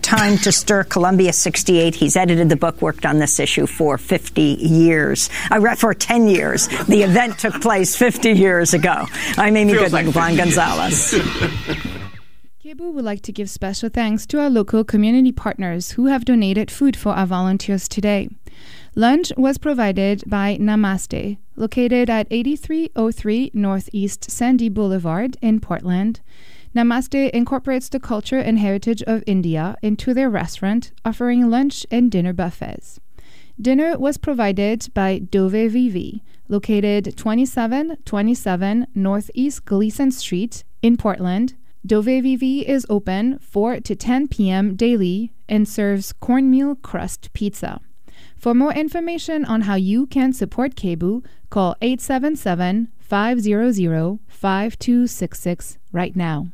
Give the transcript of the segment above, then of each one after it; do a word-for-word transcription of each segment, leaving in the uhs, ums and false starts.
Time to Stir, Columbia sixty-eight. He's edited the book, worked on this issue for fifty years. I read for ten years. The event took place fifty years ago. I'm Amy Feels Goodman, like Juan Gonzalez. K B O would like to give special thanks to our local community partners who have donated food for our volunteers today. Lunch was provided by Namaste, located at eighty-three oh three Northeast Sandy Boulevard in Portland. Namaste incorporates the culture and heritage of India into their restaurant, offering lunch and dinner buffets. Dinner was provided by Dove Vivi, located twenty-seven twenty-seven Northeast Gleason Street in Portland. Dove Vivi is open four to ten p.m. daily and serves cornmeal crust pizza. For more information on how you can support K B O, call eight seven seven, five hundred, five two six six right now.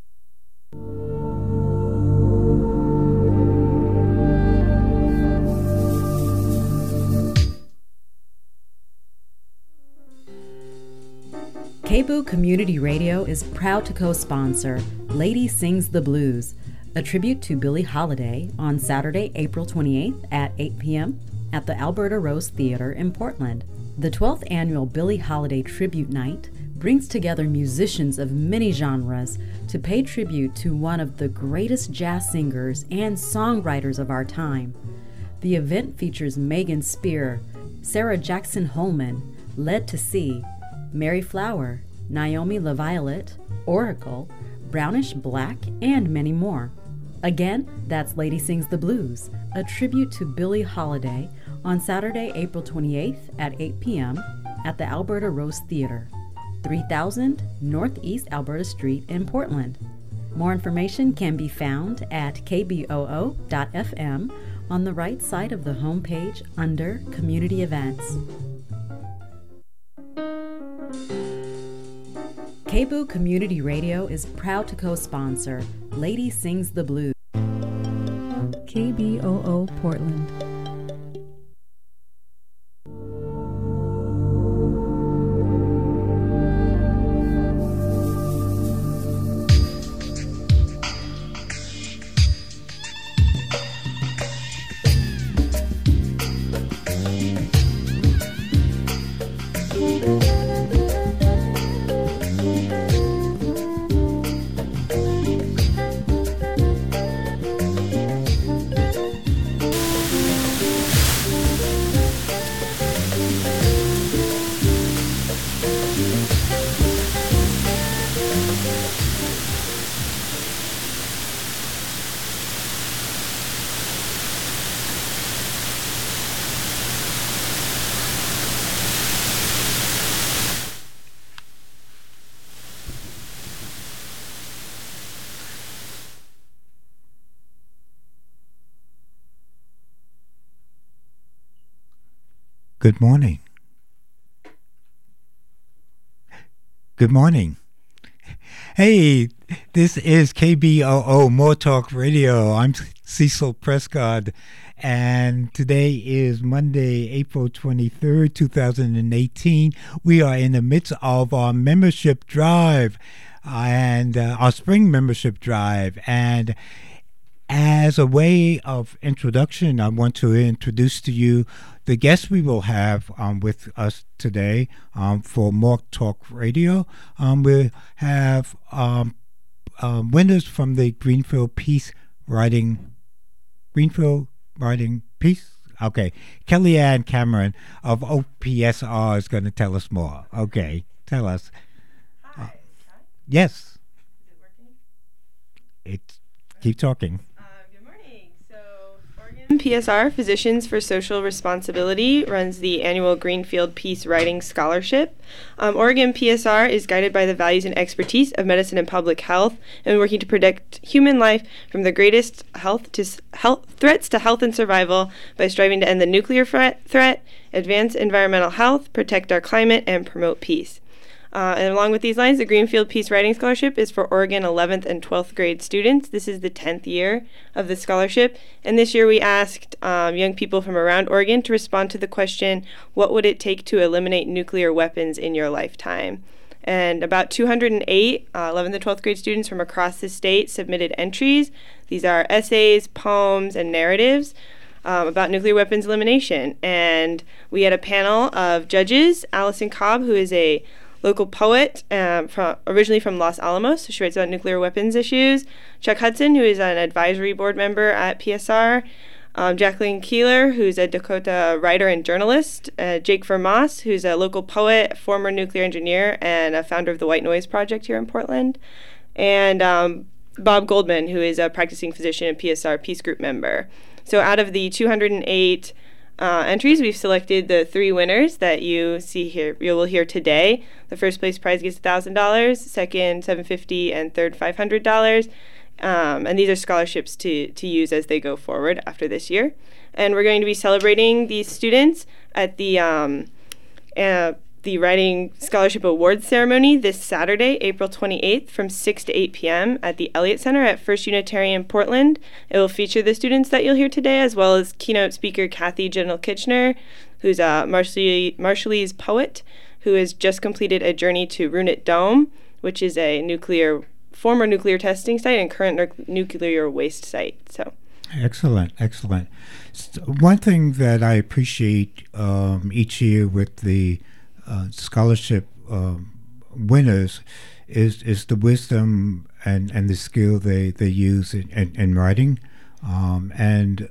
K B O Community Radio is proud to co-sponsor Lady Sings the Blues, a tribute to Billie Holiday on Saturday, April twenty-eighth at eight p.m. at the Alberta Rose Theatre in Portland. The twelfth annual Billie Holiday Tribute Night brings together musicians of many genres to pay tribute to one of the greatest jazz singers and songwriters of our time. The event features Megan Spear, Sarah Jackson Holman, Led to Sea, Mary Flower, Naomi LaViolette, Oracle, Brownish Black, and many more. Again, that's Lady Sings the Blues, a tribute to Billie Holiday on Saturday, April twenty-eighth at eight p.m. at the Alberta Rose Theatre, three thousand Northeast Alberta Street in Portland. More information can be found at k b o o dot f m on the right side of the homepage under Community Events. K B O Community Radio is proud to co-sponsor Lady Sings the Blues. K B O O Portland. Good morning. Good morning. Hey, this is K B O O More Talk Radio. I'm Cecil Prescott, and today is Monday, April twenty-third, two thousand eighteen. We are in the midst of our membership drive and uh, our spring membership drive, and as a way of introduction, I want to introduce to you the guests we will have um, with us today um, for More Talk Radio. Um, we have um, um, winners from the Greenfield Peace Writing, Greenfield Writing Peace? Okay. Kellyanne Cameron of O P S R is going to tell us more. Okay. Tell us. Hi. Uh, yes. Is it working? It's, keep talking. P S R, Physicians for Social Responsibility, runs the annual Greenfield Peace Writing Scholarship. Um, Oregon P S R is guided by the values and expertise of medicine and public health, and working to protect human life from the greatest health to s- health threats to health and survival by striving to end the nuclear threat, threat, advance environmental health, protect our climate, and promote peace. Uh, and along with these lines, the Greenfield Peace Writing Scholarship is for Oregon eleventh and twelfth grade students. This is the tenth year of the scholarship. And this year we asked um, young people from around Oregon to respond to the question, what would it take to eliminate nuclear weapons in your lifetime? And about two hundred eight uh, eleventh and twelfth grade students from across the state submitted entries. The These are essays, poems, and narratives um, about nuclear weapons elimination. And we had a panel of judges, Allison Cobb, who is a local poet um, from, originally from Los Alamos, so she writes about nuclear weapons issues, Chuck Hudson, who is an advisory board member at P S R, um, Jacqueline Keeler, who's a Dakota writer and journalist, uh, Jake Vermas, who's a local poet, former nuclear engineer, and a founder of the White Noise Project here in Portland, and um, Bob Goldman, who is a practicing physician and P S R Peace Group member. So out of the two hundred eight uh, entries, we've selected the three winners that you see here. You will hear today. The first place prize gets one thousand dollars, second seven hundred fifty dollars, and third five hundred dollars. Um, and these are scholarships to, to use as they go forward after this year. And we're going to be celebrating these students at the um, uh, the Writing Scholarship Awards ceremony this Saturday, April twenty-eighth, from six to eight p.m. at the Elliott Center at First Unitarian Portland. It will feature the students that you'll hear today, as well as keynote speaker Kathy General-Kitchener, who's a Marshall- Marshallese poet who has just completed a journey to Runit Dome, which is a nuclear former nuclear testing site and current nu- nuclear waste site. So, excellent, excellent. So one thing that I appreciate um, each year with the uh, scholarship um, winners is is the wisdom and, and the skill they, they use in, in, in writing. Um, and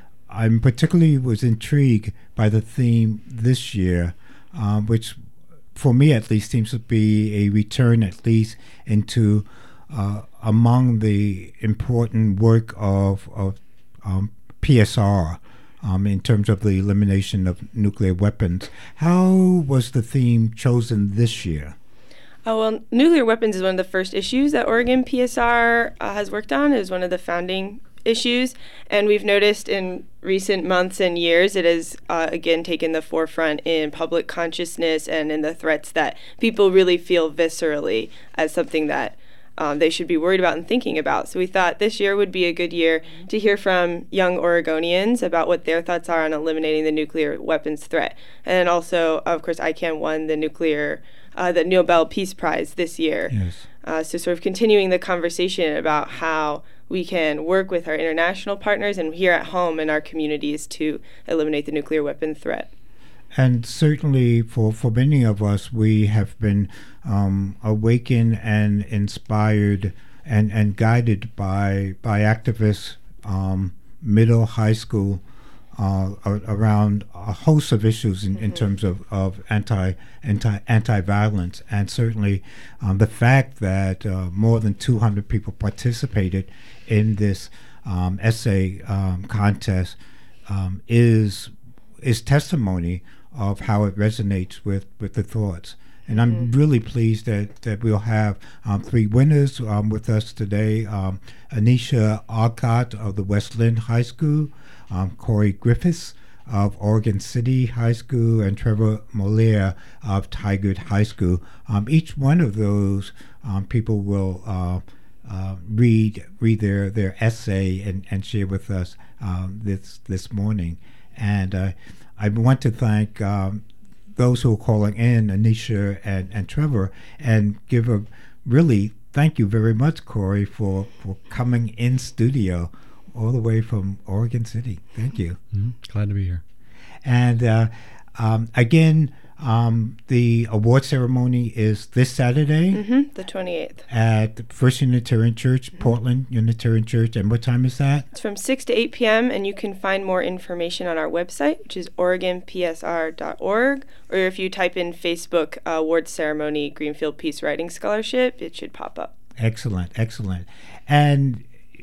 I'm particularly was intrigued by the theme this year, um, which for me at least seems to be a return at least into Uh, among the important work of, of um, P S R um, in terms of the elimination of nuclear weapons. How was the theme chosen this year? Oh, well, nuclear weapons is one of the first issues that Oregon P S R uh, has worked on. It is one of the founding issues, and we've noticed in recent months and years it has uh, again taken the forefront in public consciousness and in the threats that people really feel viscerally as something that Um, they should be worried about and thinking about. So we thought this year would be a good year to hear from young Oregonians about what their thoughts are on eliminating the nuclear weapons threat. And also, of course, I CAN won the nuclear, uh, the Nobel Peace Prize this year. Yes. Uh, so sort of continuing the conversation about how we can work with our international partners and here at home in our communities to eliminate the nuclear weapon threat. And certainly for, for many of us, we have been um, awakened and inspired and, and guided by by activists, um, middle, high school, uh, around a host of issues in, mm-hmm. in terms of, of anti, anti, anti-violence. And certainly um, the fact that uh, more than two hundred people participated in this um, essay um, contest um, is is testimony of how it resonates with, with the thoughts. And I'm mm-hmm. really pleased that, that we'll have um, three winners um, with us today. Um, Anisha Alcott of the West Linn High School, um, Corey Griffiths of Oregon City High School, and Trevor Molia of Tigard High School. Um, each one of those um, people will uh, uh, read read their, their essay and, and share with us um, this, this morning. And uh, I want to thank um, those who are calling in, Anisha and, and Trevor, and give a really thank you very much, Corey, for, for coming in studio all the way from Oregon City. Thank you. Mm-hmm. Glad to be here. And uh, um, again, um, the award ceremony is this Saturday. Mm-hmm, the twenty-eighth. At First Unitarian Church, mm-hmm. Portland Unitarian Church. And what time is that? It's from six to eight p.m. and you can find more information on our website, which is oregon p s r dot org. Or if you type in Facebook uh, award ceremony Greenfield Peace Writing Scholarship, it should pop up. Excellent, excellent. And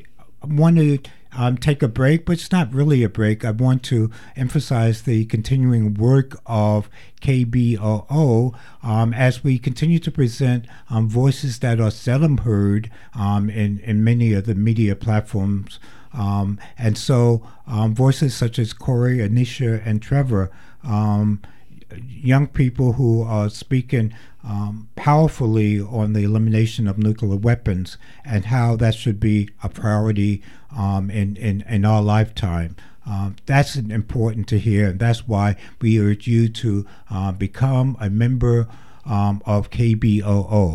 I want to um, take a break, but it's not really a break. I want to emphasize the continuing work of K B O O um, as we continue to present um, voices that are seldom heard um, in, in many of the media platforms. Um, and so um, voices such as Corey, Anisha, and Trevor, um, young people who are speaking um, powerfully on the elimination of nuclear weapons and how that should be a priority um, in, in, in our lifetime. Um, that's important to hear, and that's why we urge you to uh, become a member um, of K B O O.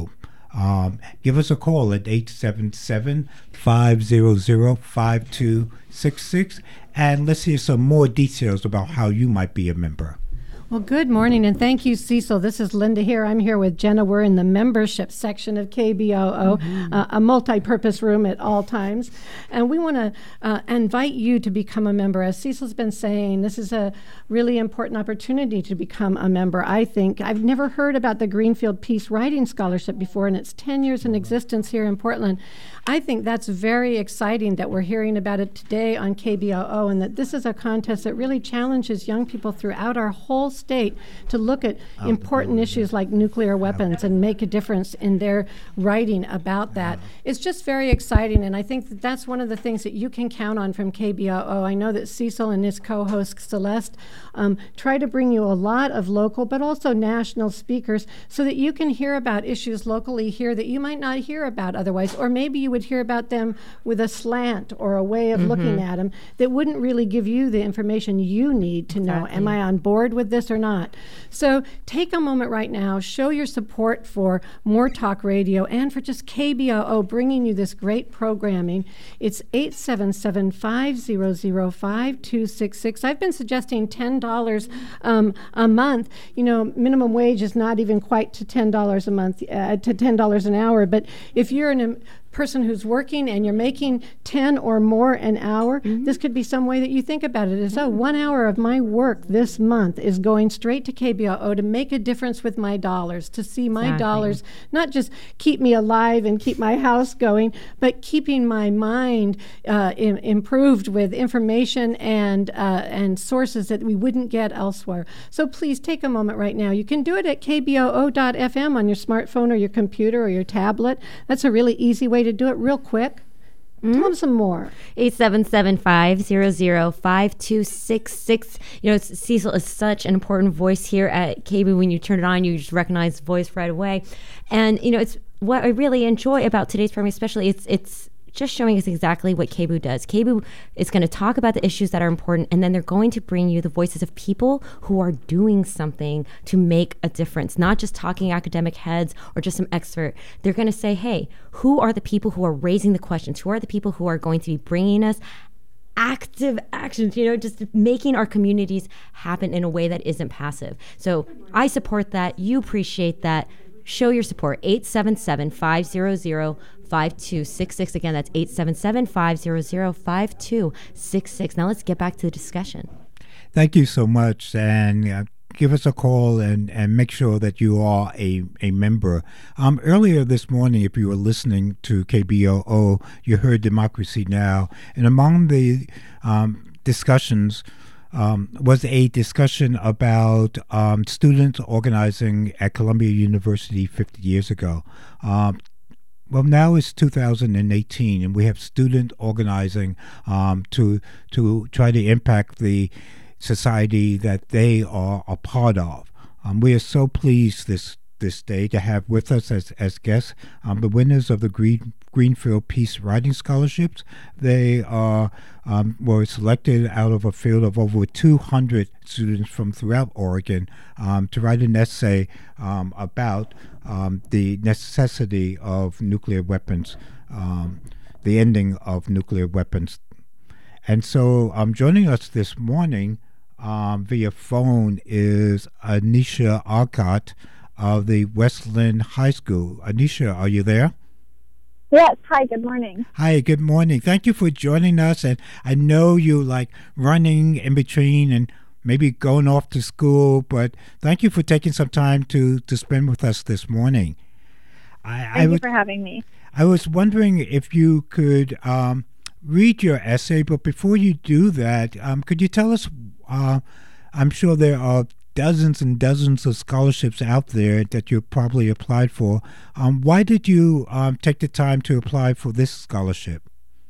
Um, give us a call at eight seven seven, five hundred, five two six six, and let's hear some more details about how you might be a member. Well, good morning, and thank you, Cecil. This is Linda here. I'm here with Jenna. We're in the membership section of K B O O, mm-hmm. uh, a multi-purpose room at all times. And we want to uh, invite you to become a member. As Cecil's been saying, this is a really important opportunity to become a member, I think. I've never heard about the Greenfield Peace Writing Scholarship before, and it's ten years in existence here in Portland. I think that's very exciting that we're hearing about it today on K B O O, and that this is a contest that really challenges young people throughout our whole state to look at important issues like nuclear weapons and make a difference in their writing about that. It's just very exciting, and I think that that's one of the things that you can count on from K B O O. I know that Cecil and his co-host Celeste um, try to bring you a lot of local but also national speakers so that you can hear about issues locally here that you might not hear about otherwise, or maybe you would hear about them with a slant or a way of mm-hmm. looking at them that wouldn't really give you the information you need to know, exactly. Am I on board with this or not? So take a moment right now, show your support for More Talk Radio and for just K B O O bringing you this great programming. It's eight seven seven, five hundred, five two six six. I've been suggesting ten dollars um, a month. You know, minimum wage is not even quite to ten dollars a month, uh, to ten dollars an hour, but if you're an um, person who's working and you're making ten or more an hour, mm-hmm. this could be some way that you think about it as, oh, one hour of my work this month is going straight to K B O O to make a difference with my dollars, to see my exactly. dollars not just keep me alive and keep my house going, but keeping my mind uh, im- improved with information and uh, and sources that we wouldn't get elsewhere. So please take a moment right now. You can do it at K B O O dot F M on your smartphone or your computer or your tablet. That's a really easy way to do it real quick. Mm-hmm. Tell them some more. eight seven seven, five hundred, five two six six. You know, Cecil is such an important voice here at K B. When you turn it on, you just recognize the voice right away. And, you know, it's what I really enjoy about today's program, especially it's it's just showing us exactly what K B O does. K B O is going to talk about the issues that are important, and then they're going to bring you the voices of people who are doing something to make a difference, not just talking academic heads or just some expert. They're going to say, hey, who are the people who are raising the questions? Who are the people who are going to be bringing us active actions, you know, just making our communities happen in a way that isn't passive. So I support that. You appreciate that. Show your support. eight seven seven, five hundred, five two six six. Again, that's eight seven seven, five hundred, five two six six. Now let's get back to the discussion. Thank you so much. And uh, give us a call and, and make sure that you are a, a member. Um, earlier this morning, if you were listening to K B O O, you heard Democracy Now! And among the um, discussions Um, was a discussion about um, students organizing at Columbia University fifty years ago. Um, well, now it's two thousand eighteen, and we have student organizing um, to to try to impact the society that they are a part of. Um, we are so pleased this this day to have with us as, as guests um, the winners of the Green, Greenfield Peace Writing Scholarships. They are um, were selected out of a field of over two hundred students from throughout Oregon um, to write an essay um, about um, the necessity of nuclear weapons, um, the ending of nuclear weapons. And so um, joining us this morning um, via phone is Anisha Arcot of the Westland High School. Anisha, are you there? Yes. Hi, good morning. Hi, good morning. Thank you for joining us. And I know you like running in between and maybe going off to school, but thank you for taking some time to, to spend with us this morning. I, Thank I you was, for having me. I was wondering if you could um, read your essay, but before you do that, um, could you tell us, uh, I'm sure there are dozens and dozens of scholarships out there that you probably applied for. Um, why did you um, take the time to apply for this scholarship?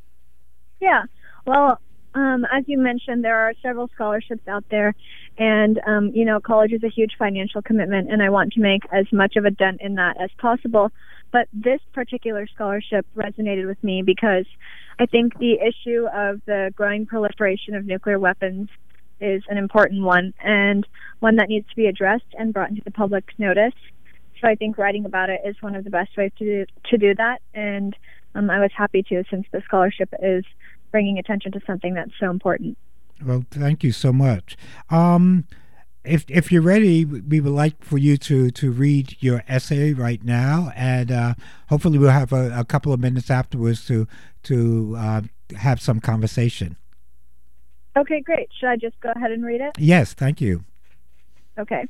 Yeah, well, um, as you mentioned, there are several scholarships out there, and, um, you know, college is a huge financial commitment, and I want to make as much of a dent in that as possible. But this particular scholarship resonated with me because I think the issue of the growing proliferation of nuclear weapons is an important one, and one that needs to be addressed and brought into the public notice. So I think writing about it is one of the best ways to do, to do that. And um, I was happy to, since the scholarship is bringing attention to something that's so important. Well, thank you so much. Um, if if you're ready, we would like for you to, to read your essay right now, and uh, hopefully we'll have a, a couple of minutes afterwards to to uh, have some conversation. Okay, great. Should I just go ahead and read it? Yes, thank you. Okay.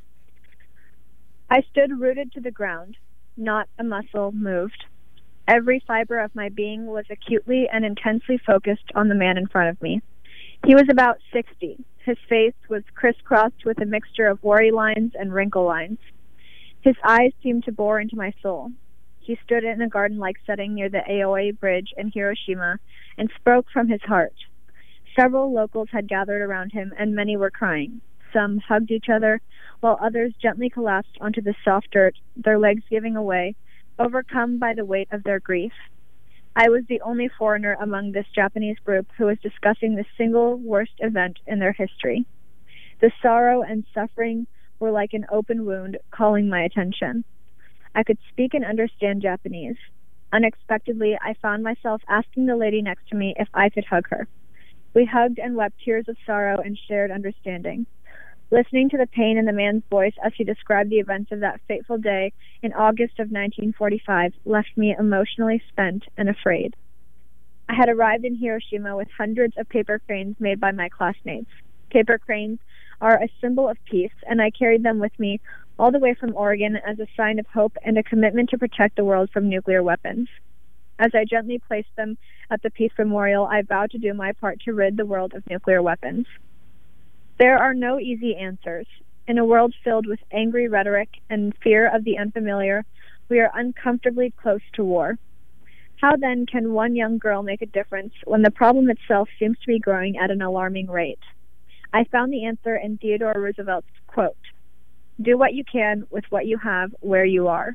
I stood rooted to the ground. Not a muscle moved. Every fiber of my being was acutely and intensely focused on the man in front of me. He was about sixty. His face was crisscrossed with a mixture of worry lines and wrinkle lines. His eyes seemed to bore into my soul. He stood in a garden-like setting near the Aoi Bridge in Hiroshima and spoke from his heart. Several locals had gathered around him, and many were crying. Some hugged each other, while others gently collapsed onto the soft dirt, their legs giving away, overcome by the weight of their grief. I was the only foreigner among this Japanese group who was discussing the single worst event in their history. The sorrow and suffering were like an open wound, calling my attention. I could speak and understand Japanese. Unexpectedly, I found myself asking the lady next to me if I could hug her. We hugged and wept tears of sorrow and shared understanding. Listening to the pain in the man's voice as he described the events of that fateful day in August of nineteen forty-five left me emotionally spent and afraid. I had arrived in Hiroshima with hundreds of paper cranes made by my classmates. Paper cranes are a symbol of peace, and I carried them with me all the way from Oregon as a sign of hope and a commitment to protect the world from nuclear weapons. As I gently placed them at the Peace Memorial, I vowed to do my part to rid the world of nuclear weapons. There are no easy answers. In a world filled with angry rhetoric and fear of the unfamiliar, we are uncomfortably close to war. How then can one young girl make a difference when the problem itself seems to be growing at an alarming rate? I found the answer in Theodore Roosevelt's quote, "Do what you can with what you have where you are."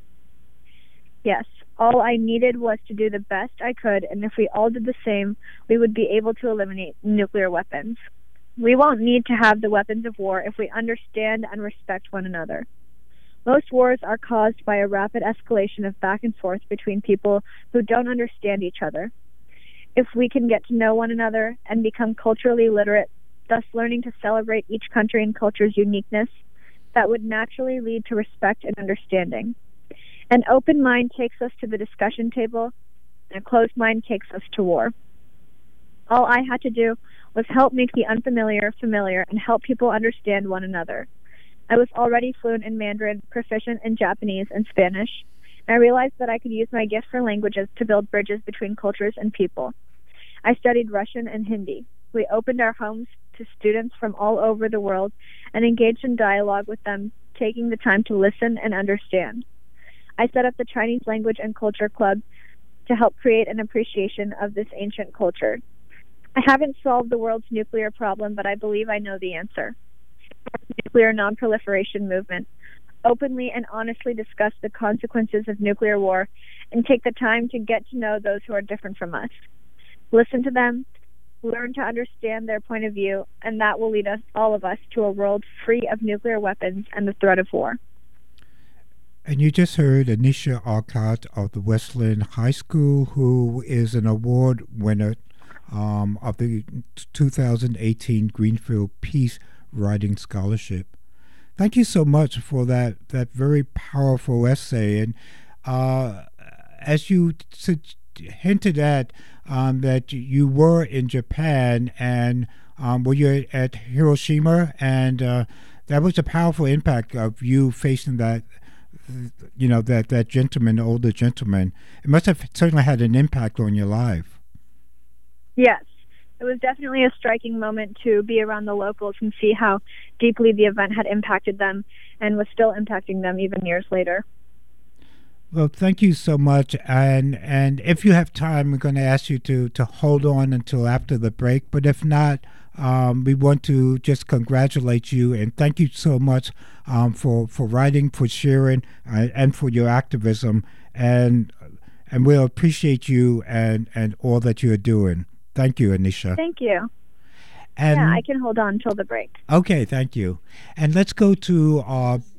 Yes, all I needed was to do the best I could, and if we all did the same, we would be able to eliminate nuclear weapons. We won't need to have the weapons of war if we understand and respect one another. Most wars are caused by a rapid escalation of back and forth between people who don't understand each other. If we can get to know one another and become culturally literate, thus learning to celebrate each country and culture's uniqueness, that would naturally lead to respect and understanding. An open mind takes us to the discussion table, and a closed mind takes us to war. All I had to do was help make the unfamiliar familiar and help people understand one another. I was already fluent in Mandarin, proficient in Japanese and Spanish. I realized that I could use my gift for languages to build bridges between cultures and people. I studied Russian and Hindi. We opened our homes to students from all over the world and engaged in dialogue with them, taking the time to listen and understand. I set up the Chinese Language and Culture Club to help create an appreciation of this ancient culture. I haven't solved the world's nuclear problem, but I believe I know the answer. Nuclear non-proliferation movement. Openly and honestly discuss the consequences of nuclear war and take the time to get to know those who are different from us. Listen to them, learn to understand their point of view, and that will lead us, all of us, to a world free of nuclear weapons and the threat of war. And you just heard Anisha Arcot of the Westland High School, who is an award winner um, of the two thousand eighteen Greenfield Peace Writing Scholarship. Thank you so much for that, that very powerful essay. And uh, as you su- hinted at, um, that you were in Japan, and um, were you at Hiroshima, and uh, that was a powerful impact of you facing that, you know, that, that gentleman, older gentleman. It must have certainly had an impact on your life. Yes, it was definitely a striking moment to be around the locals and see how deeply the event had impacted them and was still impacting them even years later. Well, thank you so much. And and if you have time, we're going to ask you to, to hold on until after the break. But if not, um, we want to just congratulate you and thank you so much um, for, for writing, for sharing, uh, and for your activism. And and we'll appreciate you and, and all that you're doing. Thank you, Anisha. Thank you. And, yeah, I can hold on until the break. Okay, thank you. And let's go to our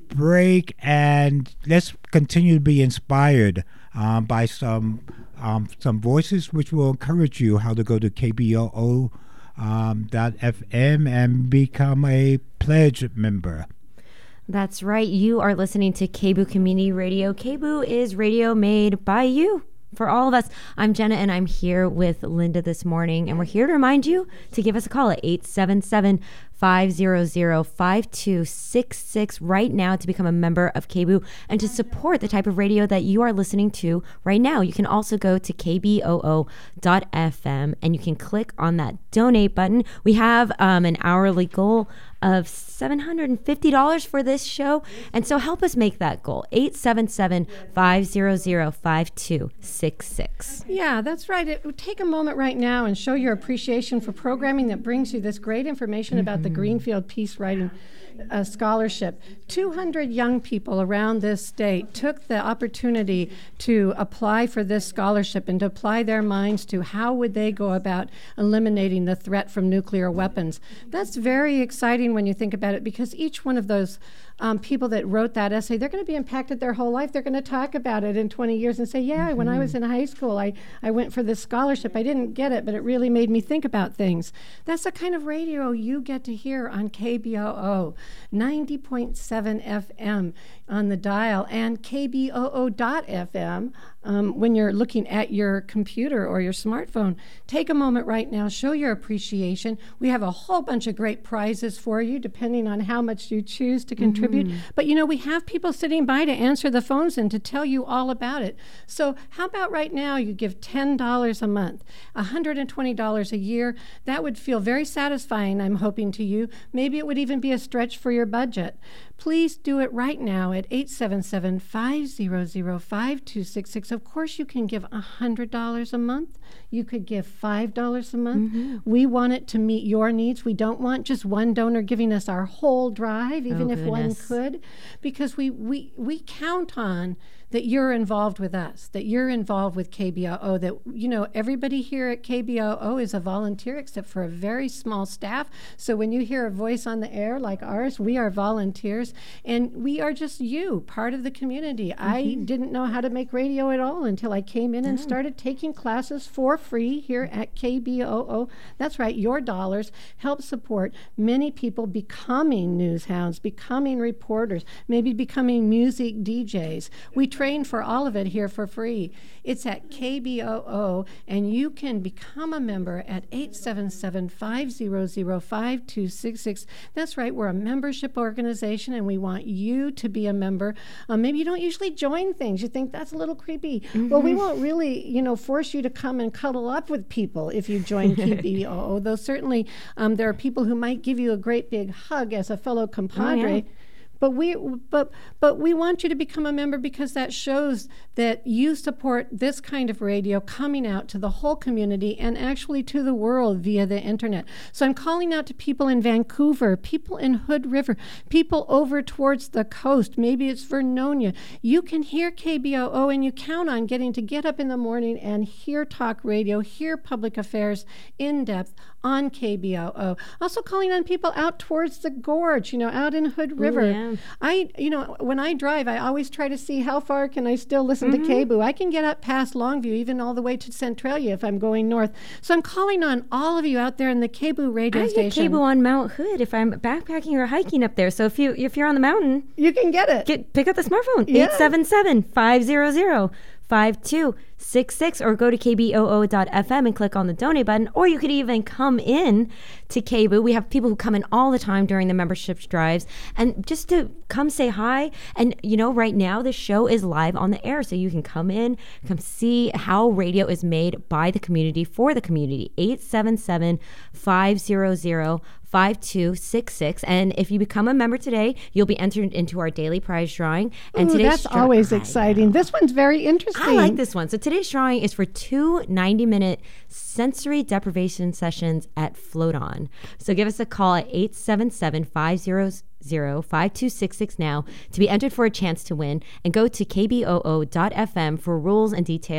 break, and let's continue to be inspired um, by some um, some voices which will encourage you how to go to K B O O um, dot F M and become a pledge member. That's right. You are listening to K B O O Community Radio. K B O O is radio made by you. For all of us, I'm Jenna, and I'm here with Linda this morning, and we're here to remind you to give us a call at eight seven seven, five zero zero, five two six six right now to become a member of K B O O and to support the type of radio that you are listening to right now. You can also go to K B O O dot F M and you can click on that donate button. We have um, an hourly goal of seven hundred fifty dollars for this show, and so help us make that goal. eight seven seven, five zero zero, five two six six. Yeah, that's right. It, take a moment right now and show your appreciation for programming that brings you this great information mm-hmm. about the Greenfield Peace Writing uh, Scholarship. two hundred young people around this state took the opportunity to apply for this scholarship and to apply their minds to how would they go about eliminating the threat from nuclear weapons. That's very exciting when you think about it, because each one of those um, people that wrote that essay, they're going to be impacted their whole life. They're going to talk about it in twenty years and say, yeah, mm-hmm. when I was in high school, I, I went for this scholarship. I didn't get it, but it really made me think about things. That's the kind of radio you get to hear on K B O O, ninety point seven F M on the dial, and K B O O dot F M um, when you're looking at your computer or your smartphone. Take a moment right now, show your appreciation. We have a whole bunch of great prizes for you, depending on how much you choose to contribute. Mm-hmm. But, you know, we have people sitting by to answer the phones and to tell you all about it. So how about right now you give ten dollars a month, one hundred twenty dollars a year? That would feel very satisfying, I'm hoping, to you. Maybe it would even be a stretch for your budget. Please do it right now at eight seven seven, five zero zero, five two six six. Of course, you can give one hundred dollars a month. You could give five dollars a month. Mm-hmm. We want it to meet your needs. We don't want just one donor giving us our whole drive, even oh, if one could, because we, we, we count on that you're involved with us, that you're involved with K B O O, that, you know, everybody here at K B O O is a volunteer except for a very small staff. So when you hear a voice on the air like ours, we are volunteers, and we are just you, part of the community. Mm-hmm. I didn't know how to make radio at all until I came in and started taking classes for free here at K B O O. That's right, your dollars help support many people becoming news hounds, becoming reporters, maybe becoming music D Js. We train for all of it here for free. It's at K B O O, and you can become a member at eight seven seven, five zero zero, five two six six. That's right, we're a membership organization, and we want you to be a member. Um, maybe you don't usually join things. You think that's a little creepy. Mm-hmm. Well, we won't really, you know, force you to come and cuddle up with people if you join K B O O, though certainly um, there are people who might give you a great big hug as a fellow compadre. Oh, yeah. But we, but, but we want you to become a member because that shows that you support this kind of radio coming out to the whole community and actually to the world via the internet. So I'm calling out to people in Vancouver, people in Hood River, people over towards the coast. Maybe it's Vernonia. You can hear K B O O, and you count on getting to get up in the morning and hear talk radio, hear public affairs in depth on K B O O. Also calling on people out towards the gorge, you know, out in Hood River. Ooh, yeah. I, you know, when I drive, I always try to see how far can I still listen mm-hmm. to K B O O. I can get up past Longview, even all the way to Centralia if I'm going north. So I'm calling on all of you out there in the K B O O radio I station. I get K B O O on Mount Hood if I'm backpacking or hiking up there. So if you if you're on the mountain, you can get it. Get pick up the smartphone. Yeah. eight seven seven, five zero zero, five two six six, or go to K B O O dot F M and click on the donate button, or you could even come in to K B O O. We have people who come in all the time during the membership drives, and just to come say hi. And you know, right now the show is live on the air, so you can come in, come see how radio is made by the community for the community. eight seven seven, five zero zero, five two six six. And if you become a member today, you'll be entered into our daily prize drawing. And Ooh, today's that's dra- always exciting. This one's very interesting. I like this one. So today's drawing is for two ninety-minute sensory deprivation sessions at Float On. So give us a call at eight seven seven, five zero zero, five two six six now to be entered for a chance to win, and go to K B O O dot F M for rules and details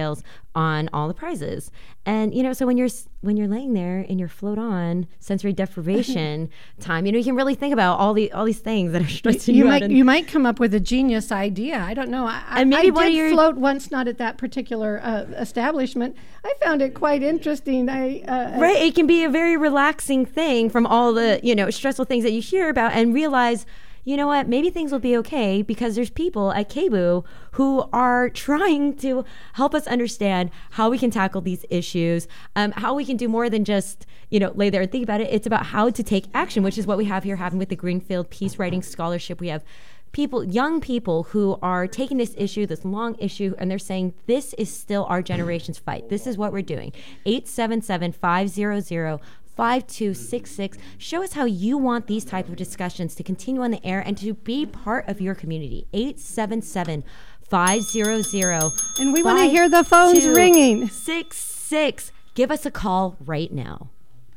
on all the prizes. And, you know, so when you're when you're laying there in your float on sensory deprivation time, you know, you can really think about all the all these things that are stressing you, you, you out. might you might come up with a genius idea. I don't know. I, And maybe I one did of your- float once, not at that particular uh, establishment. I found it quite interesting. I uh, Right, it can be a very relaxing thing from all the, you know, stressful things that you hear about, and realize, you know what, maybe things will be okay because there's people at K B U who are trying to help us understand how we can tackle these issues, um, how we can do more than just, you know, lay there and think about it. It's about how to take action, which is what we have here happening with the Greenfield Peace Writing Scholarship. We have people, young people who are taking this issue, this long issue, and they're saying, this is still our generation's fight. This is what we're doing. eight seven seven, five hundred, five two six six. Show us how you want these type of discussions to continue on the air and to be part of your community. eight seven seven, five hundred, and we want to hear the phones ringing. six six. Give us a call right now.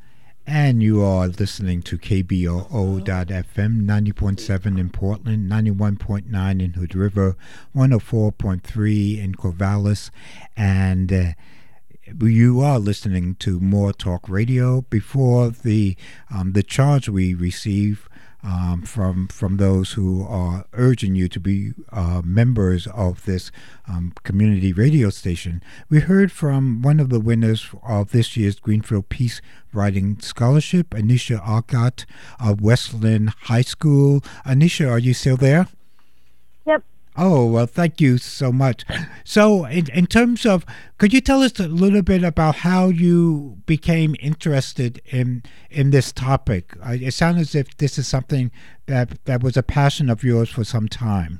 And you are listening to K B O O dot F M, ninety point seven in Portland, ninety-one point nine in Hood River, one oh four point three in Corvallis, and uh, you are listening to More Talk Radio. Before the um, the charge we receive um, from from those who are urging you to be uh, members of this um, community radio station, we heard from one of the winners of this year's Greenfield Peace Writing Scholarship, Anisha Arcot of Westland High School. Anisha, are you still there? Yep. Oh, well, thank you so much. So in, in terms of, could you tell us a little bit about how you became interested in in this topic? Uh, it sounds as if this is something that, that was a passion of yours for some time.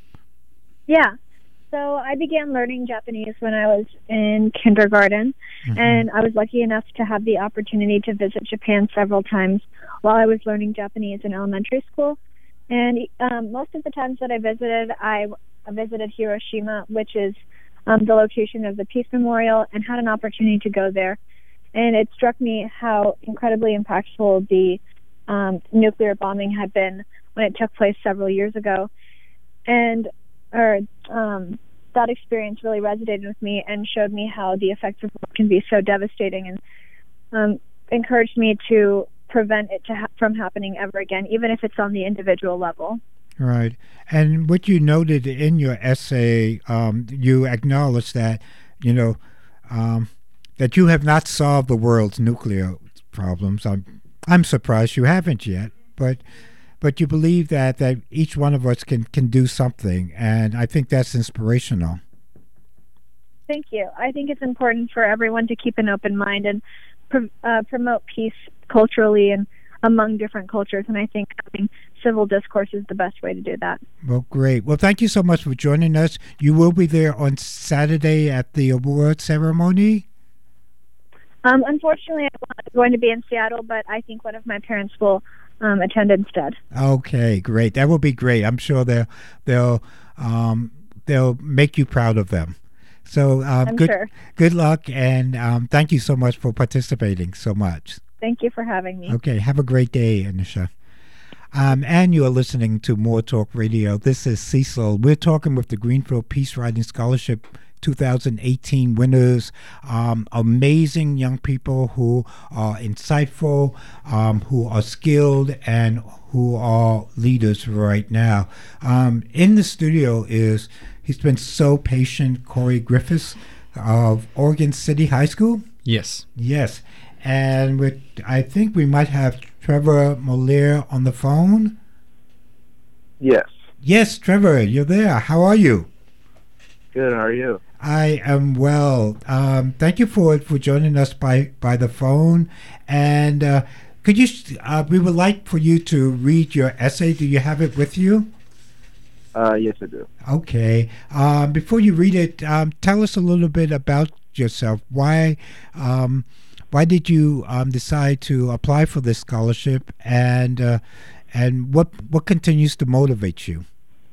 Yeah. So I began learning Japanese when I was in kindergarten, mm-hmm. and I was lucky enough to have the opportunity to visit Japan several times while I was learning Japanese in elementary school. And um, most of the times that I visited, I visited Hiroshima, which is um, the location of the Peace Memorial, and had an opportunity to go there. And it struck me how incredibly impactful the um, nuclear bombing had been when it took place several years ago. And or um, that experience really resonated with me and showed me how the effects of war can be so devastating, and um, encouraged me to prevent it to ha- from happening ever again, even if it's on the individual level. Right. And what you noted in your essay, um, you acknowledged that, you know, um, that you have not solved the world's nuclear problems. I'm, I'm surprised you haven't yet, but but you believe that, that each one of us can, can do something, and I think that's inspirational. Thank you. I think it's important for everyone to keep an open mind and pr- uh, promote peace culturally and among different cultures, and I think having civil discourse is the best way to do that. Well, great. Well, thank you so much for joining us. You will be there on Saturday at the award ceremony? Um, unfortunately, I'm going to be in Seattle, but I think one of my parents will um, attend instead. Okay, great. That will be great. I'm sure they'll they'll um, they'll make you proud of them. So um, I'm good sure. Good luck, and um, thank you so much for participating so much. Thank you for having me. Okay, have a great day, Anisha. Um, and you are listening to More Talk Radio. This is Cecil. We're talking with the Greenfield Peace Writing Scholarship two thousand eighteen winners, um, amazing young people who are insightful, um, who are skilled, and who are leaders right now. Um, in the studio is, he's been so patient, Corey Griffiths of Oregon City High School. Yes. Yes. And with, I think we might have Trevor Moliere on the phone. Yes. Yes, Trevor, you're there. How are you? Good. How are you? I am well. Um, thank you for for joining us by, by the phone. And uh, could you? Uh, we would like for you to read your essay. Do you have it with you? Uh, yes, I do. Okay. Um, before you read it, um, tell us a little bit about yourself. Why? Um, why did you um, decide to apply for this scholarship? And uh, and what what continues to motivate you?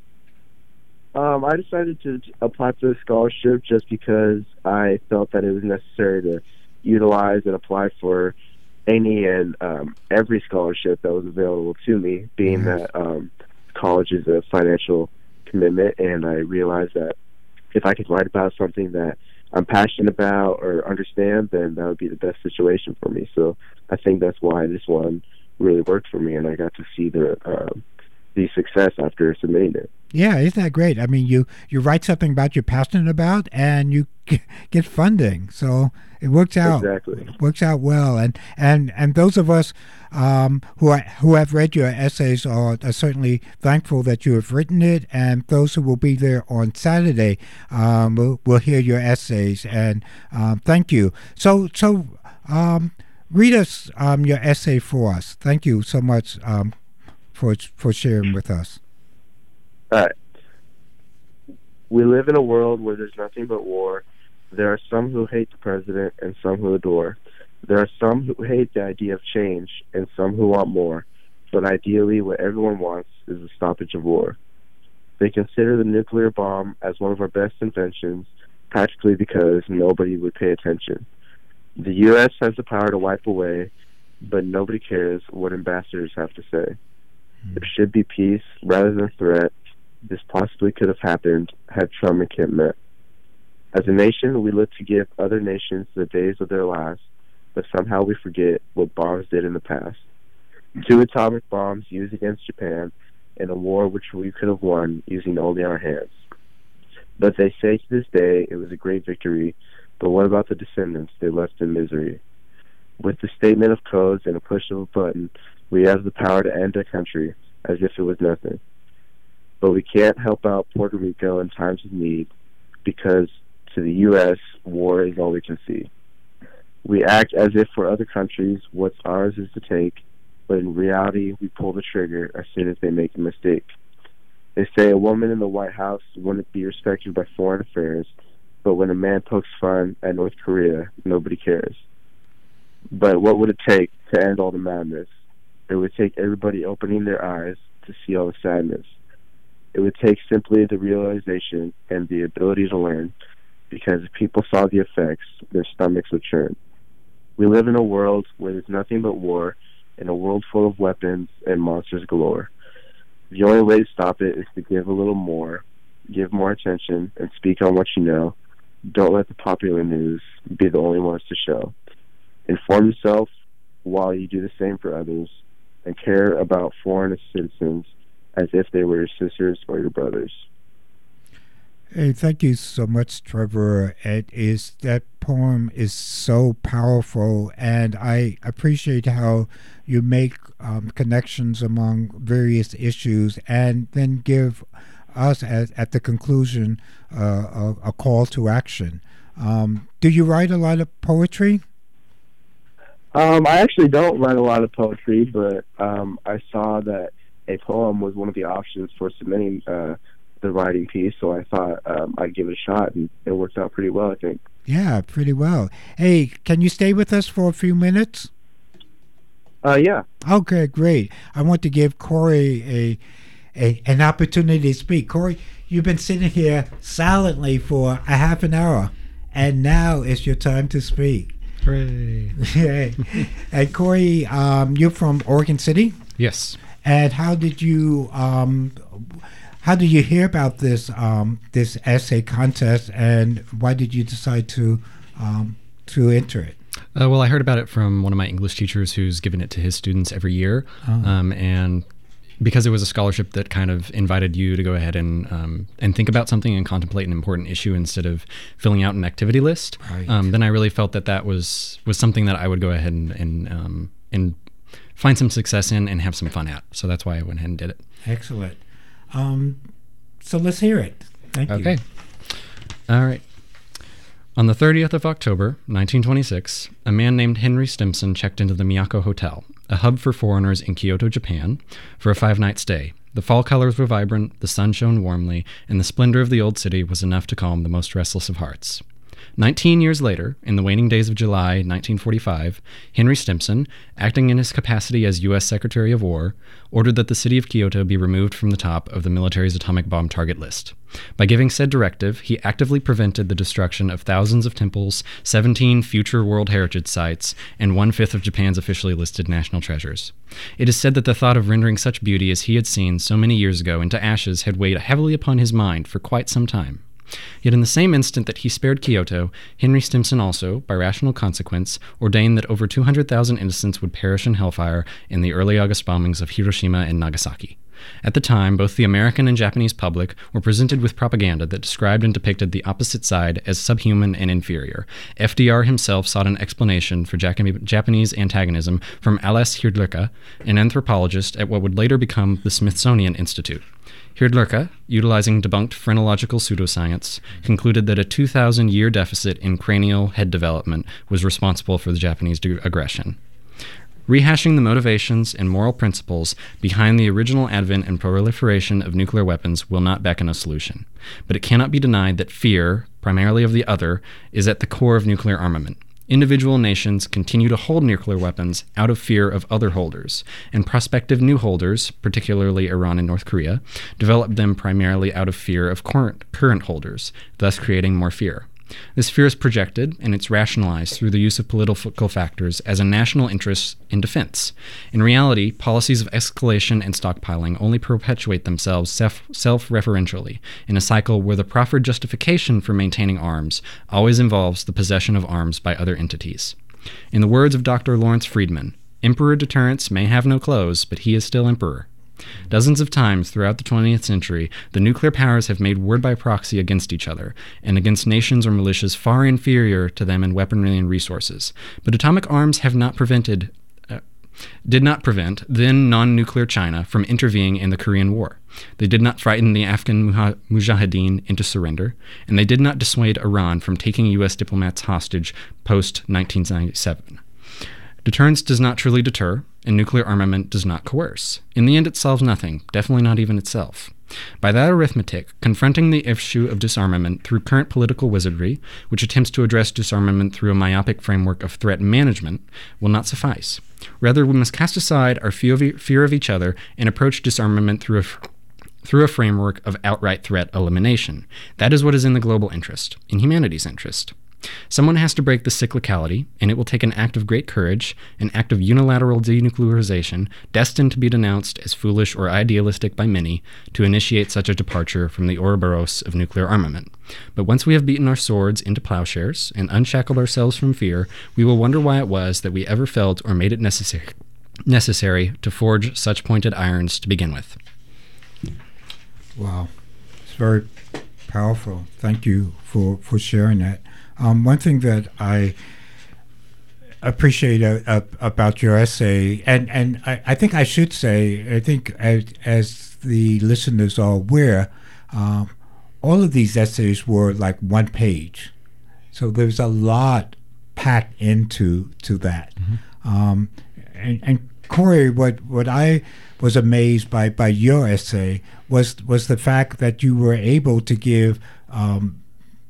Um, I decided to apply for the scholarship just because I felt that it was necessary to utilize and apply for any and um, every scholarship that was available to me, being mm-hmm. that um, college is a financial commitment, and I realized that if I could write about something that I'm passionate about or understand, then that would be the best situation for me. So I think that's why this one really worked for me, and I got to see the uh, the success after submitting it. Yeah, isn't that great? I mean, you, you write something about you're passionate about, and you get funding, so it works out. Exactly. Works out well, and and and those of us um, who are, who have read your essays are, are certainly thankful that you have written it, and those who will be there on Saturday um, will, will hear your essays, and um, thank you. So so um, read us um, your essay for us. Thank you so much um, for for sharing with us. All right. We live in a world where there's nothing but war. There are some who hate the president and some who adore. There are some who hate the idea of change and some who want more. But ideally, what everyone wants is the stoppage of war. They consider the nuclear bomb as one of our best inventions, practically because nobody would pay attention. The U S has the power to wipe away, but nobody cares what ambassadors have to say. There should be peace rather than threat. This possibly could have happened had Trump and Kim met. As a nation, we look to give other nations the days of their lives, but somehow we forget what bombs did in the past. Two atomic bombs used against Japan in a war which we could have won using only our hands. But they say to this day it was a great victory, but what about the descendants they left in misery? With the statement of codes and a push of a button, we have the power to end a country as if it was nothing. But we can't help out Puerto Rico in times of need because to the U S, war is all we can see. We act as if for other countries what's ours is to take, but in reality we pull the trigger as soon as they make a mistake. They say a woman in the White House wouldn't be respected by foreign affairs, but when a man pokes fun at North Korea, nobody cares. But what would it take to end all the madness? It would take everybody opening their eyes to see all the sadness. It would take simply the realization and the ability to learn, because if people saw the effects, their stomachs would churn. We live in a world where there's nothing but war, in a world full of weapons and monsters galore. The only way to stop it is to give a little more, give more attention, and speak on what you know. Don't let the popular news be the only ones to show. Inform yourself while you do the same for others, and care about foreign citizens as if they were your sisters or your brothers. Hey, thank you so much, Trevor. It is that poem is so powerful, and I appreciate how you make um, connections among various issues, and then give us at, at the conclusion uh, a, a call to action. Um, do you write a lot of poetry? Um, I actually don't write a lot of poetry, but um, I saw that a poem was one of the options for submitting uh, the writing piece, so I thought um, I'd give it a shot, and it worked out pretty well, I think. Yeah, pretty well. Hey, can you stay with us for a few minutes? Uh, yeah. Okay, great. I want to give Corey a, a an opportunity to speak. Corey, you've been sitting here silently for a half an hour, and now is your time to speak. Hooray. Hey. And Corey, um, you're from Oregon City? Yes. And how did you um, how did you hear about this um, this essay contest, and why did you decide to um, to enter it? Uh, well, I heard about it from one of my English teachers who's given it to his students every year, oh. um, and because it was a scholarship that kind of invited you to go ahead and um, and think about something and contemplate an important issue instead of filling out an activity list, right. um, then I really felt that that was was something that I would go ahead and and, um, and find some success in and have some fun at. So that's why I went ahead and did it. Excellent. Um, so let's hear it. Thank okay. you. Okay. All right. On the thirtieth of October, nineteen twenty-six, a man named Henry Stimson checked into the Miyako Hotel, a hub for foreigners in Kyoto, Japan, for a five-night stay. The fall colors were vibrant, the sun shone warmly, and the splendor of the old city was enough to calm the most restless of hearts. Nineteen years later, in the waning days of July nineteen forty-five, Henry Stimson, acting in his capacity as U S Secretary of War, ordered that the city of Kyoto be removed from the top of the military's atomic bomb target list. By giving said directive, he actively prevented the destruction of thousands of temples, seventeen future World Heritage Sites, and one-fifth of Japan's officially listed national treasures. It is said that the thought of rendering such beauty as he had seen so many years ago into ashes had weighed heavily upon his mind for quite some time. Yet in the same instant that he spared Kyoto, Henry Stimson also, by rational consequence, ordained that over two hundred thousand innocents would perish in hellfire in the early August bombings of Hiroshima and Nagasaki. At the time, both the American and Japanese public were presented with propaganda that described and depicted the opposite side as subhuman and inferior. F D R himself sought an explanation for Japanese antagonism from Alas Hrdlicka, an anthropologist at what would later become the Smithsonian Institute. Hrdlicka, utilizing debunked phrenological pseudoscience, concluded that a two thousand year deficit in cranial head development was responsible for the Japanese aggression. Rehashing the motivations and moral principles behind the original advent and proliferation of nuclear weapons will not beckon a solution. But it cannot be denied that fear, primarily of the other, is at the core of nuclear armament. Individual nations continue to hold nuclear weapons out of fear of other holders, and prospective new holders, particularly Iran and North Korea, develop them primarily out of fear of current, current holders, thus creating more fear. This fear is projected, and it's rationalized through the use of political factors as a national interest in defense. In reality, policies of escalation and stockpiling only perpetuate themselves self- self-referentially in a cycle where the proffered justification for maintaining arms always involves the possession of arms by other entities. In the words of Doctor Lawrence Friedman, Emperor Deterrence may have no clothes, but he is still emperor. Dozens of times throughout the twentieth century, the nuclear powers have made war by proxy against each other, and against nations or militias far inferior to them in weaponry and resources. But atomic arms have not prevented, uh, did not prevent then non-nuclear China from intervening in the Korean War. They did not frighten the Afghan muha- mujahideen into surrender, and they did not dissuade Iran from taking U S diplomats hostage post nineteen ninety-seven. Deterrence does not truly deter, and nuclear armament does not coerce. In the end, it solves nothing, definitely not even itself. By that arithmetic, confronting the issue of disarmament through current political wizardry, which attempts to address disarmament through a myopic framework of threat management, will not suffice. Rather, we must cast aside our fear of each other and approach disarmament through a through a framework of outright threat elimination. That is what is in the global interest, in humanity's interest. Someone has to break the cyclicality, and it will take an act of great courage, an act of unilateral denuclearization, destined to be denounced as foolish or idealistic by many, to initiate such a departure from the Ouroboros of nuclear armament. But once we have beaten our swords into plowshares and unshackled ourselves from fear, we will wonder why it was that we ever felt or made it necessary, necessary to forge such pointed irons to begin with. Wow. It's very powerful. Thank you for, for sharing that. Um, one thing that I appreciate uh, uh, about your essay, and, and I, I think I should say, I think as, as the listeners are aware, um, all of these essays were like one page. So there's a lot packed into to that. Mm-hmm. Um, and, and Corey, what, what I was amazed by, by your essay was, was the fact that you were able to give um,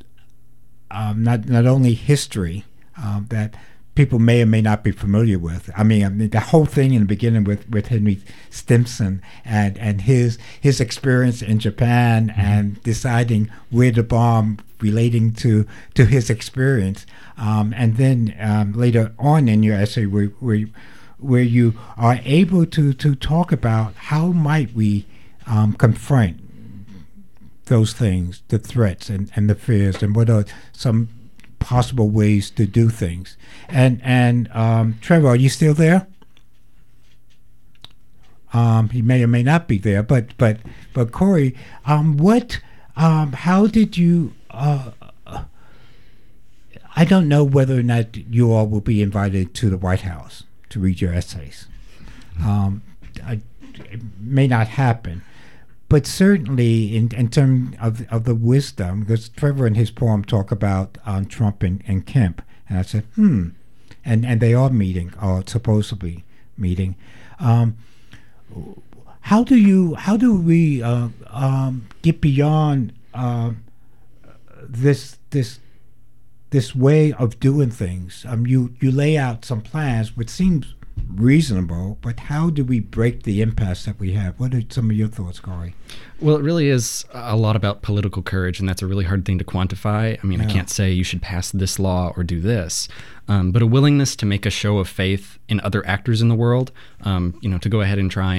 Um, not not only history um, that people may or may not be familiar with. I mean, I mean the whole thing in the beginning with, with Henry Stimson and, and his his experience in Japan mm-hmm. and deciding where to bomb, relating to, to his experience, um, and then um, later on in your essay where where, where you are able to, to talk about how might we um, confront those things, the threats and, and the fears, and what are some possible ways to do things. And and um, Trevor, are you still there? Um, he may or may not be there, but but but Corey, um, what? Um, how did you? Uh, I don't know whether or not you all will be invited to the White House to read your essays. Um, I, it may not happen. But certainly, in, in terms of of the wisdom, because Trevor in his poem talk about um, Trump and, and Kemp, and I said, hmm, and and they are meeting, or supposedly meeting. Um, how do you? How do we uh, um, get beyond uh, this this this way of doing things? Um, you you lay out some plans, which seems reasonable, but how do we break the impasse that we have? What are some of your thoughts, Corey? Well, it really is a lot about political courage, and that's a really hard thing to quantify. I mean, yeah. I can't say you should pass this law or do this, um, but a willingness to make a show of faith in other actors in the world, um, you know, to go ahead and try and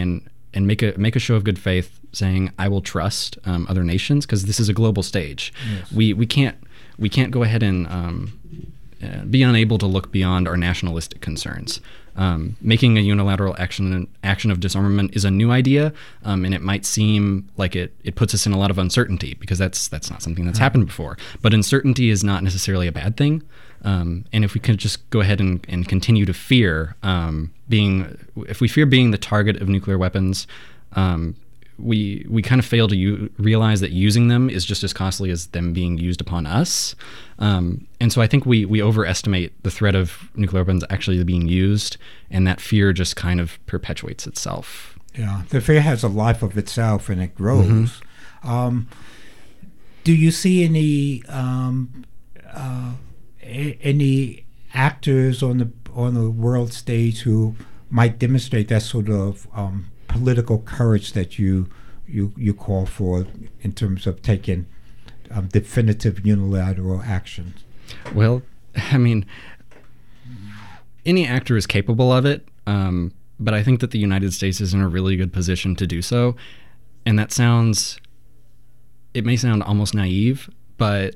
and make a make a show of good faith, saying I will trust um, other nations, because this is a global stage. Yes. We we can't we can't go ahead and um, uh, be unable to look beyond our nationalistic concerns. Um, making a unilateral action action of disarmament is a new idea, um, and it might seem like it, it puts us in a lot of uncertainty, because that's that's not something that's happened before. But uncertainty is not necessarily a bad thing. Um, and if we could just go ahead and, and continue to fear um, being, if we fear being the target of nuclear weapons, um, we we kind of fail to u- realize that using them is just as costly as them being used upon us. Um, and so I think we we overestimate the threat of nuclear weapons actually being used, and that fear just kind of perpetuates itself. Yeah, the fear has a life of itself, and it grows. Mm-hmm. Um, do you see any um, uh, a- any actors on the on the world stage who might demonstrate that sort of um, political courage that you you you call for in terms of taking um, definitive unilateral actions? Well, I mean, any actor is capable of it, um, but I think that the United States is in a really good position to do so. And that sounds, it may sound almost naive, but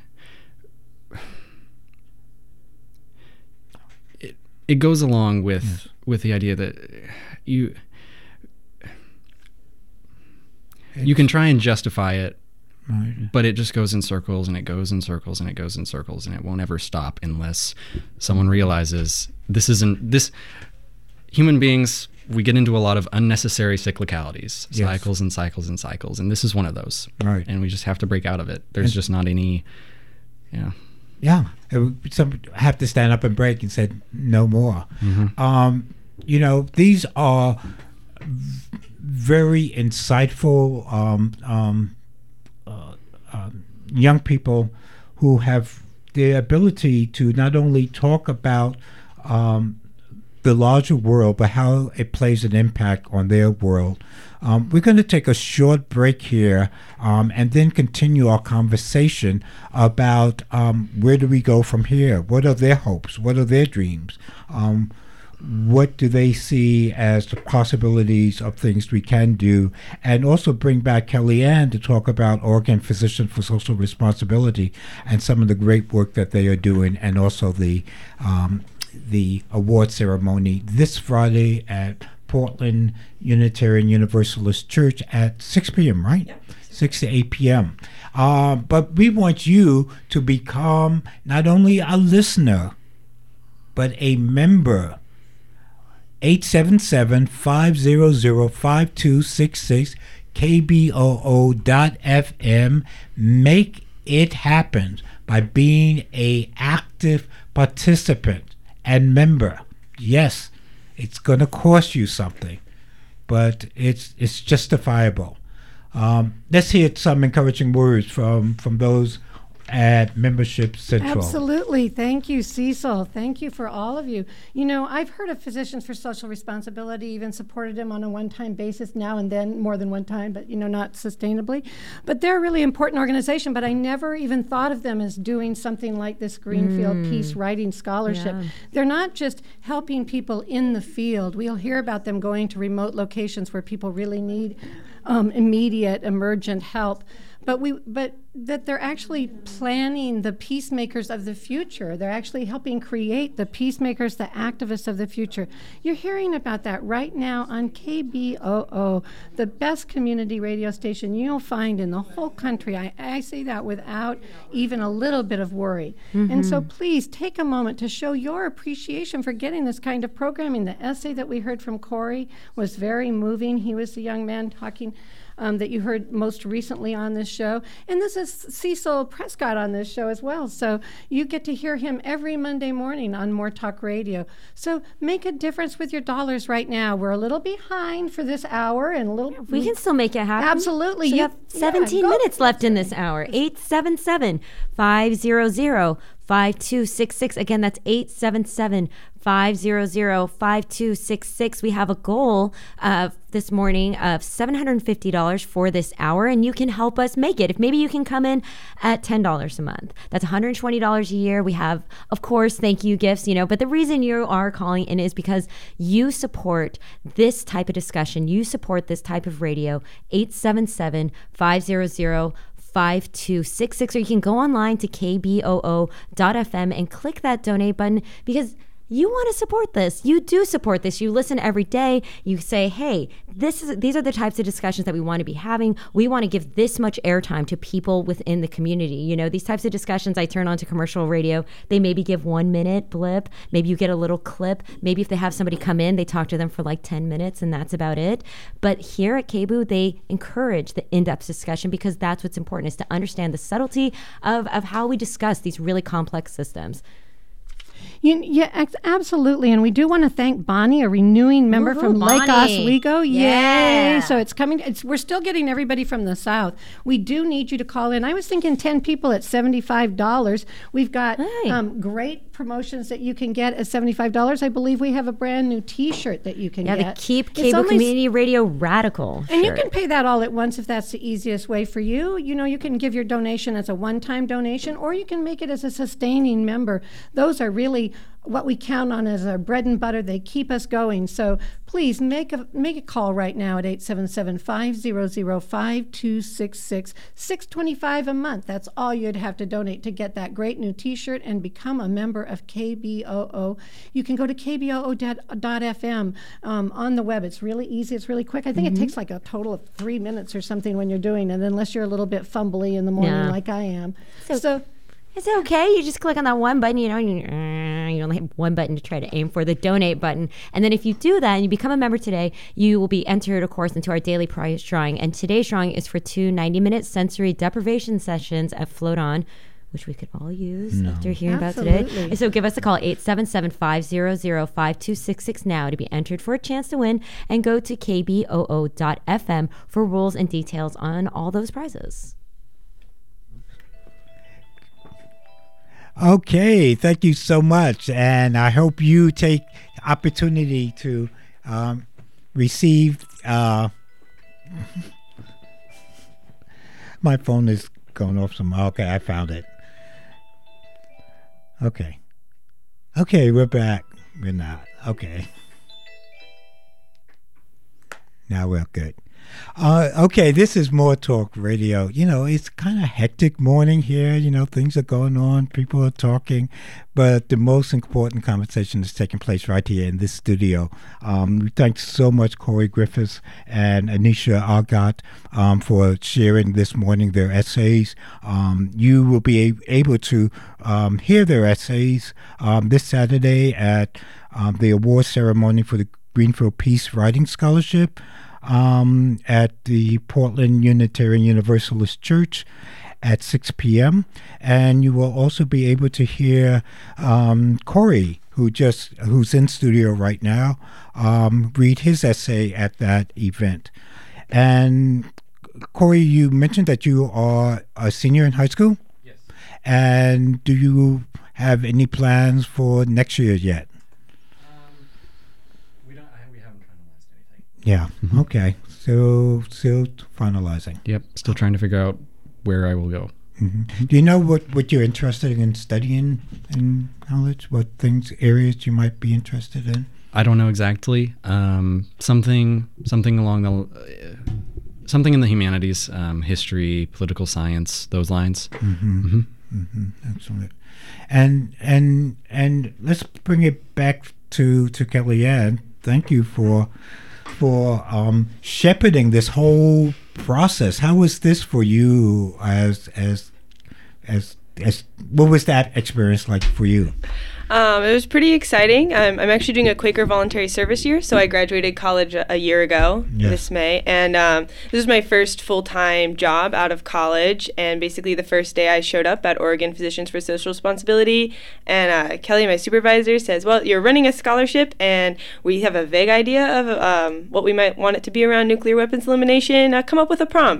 it it goes along with yes. with the idea that you you can try and justify it, right, but it just goes in circles and it goes in circles and it goes in circles, and it won't ever stop unless someone realizes this isn't this. Human beings, we get into a lot of unnecessary cyclicalities, yes. cycles and cycles and cycles, and this is one of those. Right. And we just have to break out of it. There's and, just not any, yeah. Yeah. Some have to stand up and break and say no more. Mm-hmm. Um, you know, these are very insightful um, um, uh, uh, young people who have the ability to not only talk about um, the larger world, but how it plays an impact on their world. Um, we're going to take a short break here um, and then continue our conversation about um, where do we go from here? What are their hopes? What are their dreams? Um, what do they see as the possibilities of things we can do? And also bring back Kellyanne to talk about Oregon Physicians for Social Responsibility and some of the great work that they are doing, and also the um, the award ceremony this Friday at Portland Unitarian Universalist Church at six p.m., right? Yeah. six to eight p.m. Uh, but we want you to become not only a listener, but a member. eight seven seven, five zero zero, five two six six, K B O O dot F M. Make it happen by being a active participant and member. Yes, it's going to cost you something, but it's it's justifiable. Um, let's hear some encouraging words from, from those at Membership Central. Absolutely. Thank you, Cecil. Thank you for all of you. You know, I've heard of Physicians for Social Responsibility, even supported them on a one-time basis now and then, more than one time, but, you know, not sustainably. But they're a really important organization, but I never even thought of them as doing something like this Greenfield mm. Peace Writing Scholarship. Yeah. They're not just helping people in the field. We'll hear about them going to remote locations where people really need um, immediate, emergent help. But we, but that they're actually planning the peacemakers of the future. They're actually helping create the peacemakers, the activists of the future. You're hearing about that right now on K B O O, the best community radio station you'll find in the whole country. I, I say that without even a little bit of worry. Mm-hmm. And so please take a moment to show your appreciation for getting this kind of programming. The essay that we heard from Corey was very moving. He was the young man talking Um, that you heard most recently on this show. And this is Cecil Prescott on this show as well. So you get to hear him every Monday morning on More Talk Radio. So make a difference with your dollars right now. We're a little behind for this hour and a little... We can still make it happen. Absolutely. So you have seventeen yeah, minutes left in this hour. eight seven seven, five zero zero, five two six six. Again, that's eight seven seven, five hundred, five two six six. We have a goal uh, this morning of seven hundred fifty dollars for this hour, and you can help us make it. If maybe you can come in at ten dollars a month, that's one hundred twenty dollars a year. We have, of course, thank you gifts, you know, but the reason you are calling in is because you support this type of discussion. You support this type of radio. Eight seven seven, five hundred, five two six six, or you can go online to k b o o dot f m and click that donate button, because you want to support this. You do support this. You listen every day. You say, hey, this is these are the types of discussions that we want to be having. We want to give this much airtime to people within the community. You know, these types of discussions, I turn on to commercial radio. They maybe give one minute blip. Maybe you get a little clip. Maybe if they have somebody come in, they talk to them for like ten minutes and that's about it. But here at K B O O, they encourage the in-depth discussion, because that's what's important, is to understand the subtlety of, of how we discuss these really complex systems. You, yeah, ex- absolutely. And we do want to thank Bonnie, a renewing member Woo-hoo, from Lake Bonnie. Oswego. Yeah. Yay. So it's coming. It's, we're still getting everybody from the South. We do need you to call in. I was thinking ten people at seventy-five dollars. We've got Hey. um, great promotions that you can get at seventy-five dollars. I believe we have a brand new T-shirt that you can Yeah, get. the Keep It's Cable only- Community Radio Radical And you shirt. can pay that all at once if that's the easiest way for you. You know, you can give your donation as a one-time donation, or you can make it as a sustaining member. Those are really what we count on as our bread and butter. They keep us going. So please make a make a call right now at eight seven seven, five hundred, five two six six. six twenty-five a month. That's all you'd have to donate to get that great new T-shirt and become a member of K B O O. You can go to k b o o dot f m um, on the web. It's really easy. It's really quick. I think Mm-hmm. it takes like a total of three minutes or something when you're doing it, unless you're a little bit fumbly in the morning Yeah. like I am. So- so It's okay. You just click on that one button, you know, and you, uh, you only have one button to try to aim for, the donate button. And then if you do that and you become a member today, you will be entered, of course, into our daily prize drawing. And today's drawing is for two ninety-minute sensory deprivation sessions at Float On, which we could all use No. after hearing about Absolutely. today. And so give us a call, eight seven seven, five hundred, five two six six now to be entered for a chance to win, and go to k b o o dot f m for rules and details on all those prizes. Okay, thank you so much, and I hope you take the opportunity to um, receive. Uh, my phone is going off some. Okay, I found it. Okay, okay, we're back. We're not. Okay, now we're good. Uh, okay, this is More Talk Radio. You know, it's kind of hectic morning here. You know, things are going on. People are talking. But the most important conversation is taking place right here in this studio. Um, we thank so much Corey Griffiths and Anisha Argot um, for sharing this morning their essays. Um, you will be a- able to um, hear their essays um, this Saturday at um, the award ceremony for the Greenfield Peace Writing Scholarship um, at the Portland Unitarian Universalist Church at six p.m. And you will also be able to hear um, Corey, who just who's in studio right now, um, read his essay at that event. And Corey, you mentioned that you are a senior in high school? Yes. And do you have any plans for next year yet? Um, we don't. I, we haven't finalized anything. Yeah. Okay. So still finalizing. Yep. Still trying to figure out where I will go. Mm-hmm. Do you know what, what you're interested in studying in college? What things, areas you might be interested in? I don't know exactly. Um, something, something along the, uh, something in the humanities, um, history, political science, those lines. Mm-hmm. Mm-hmm. Mm-hmm. Excellent. And and and let's bring it back to to Kellyanne. Thank you for for um, shepherding this whole process. How was this for you? As as as as what was that experience like for you? Um, it was pretty exciting. Um, I'm actually doing a Quaker voluntary service year, so I graduated college a, a year ago Yes. this May, and um, this was my first full-time job out of college. And basically, the first day I showed up at Oregon Physicians for Social Responsibility, and uh, Kelly, my supervisor, says, "Well, you're running a scholarship, and we have a vague idea of um, what we might want it to be around nuclear weapons elimination. Uh, come up with a prompt."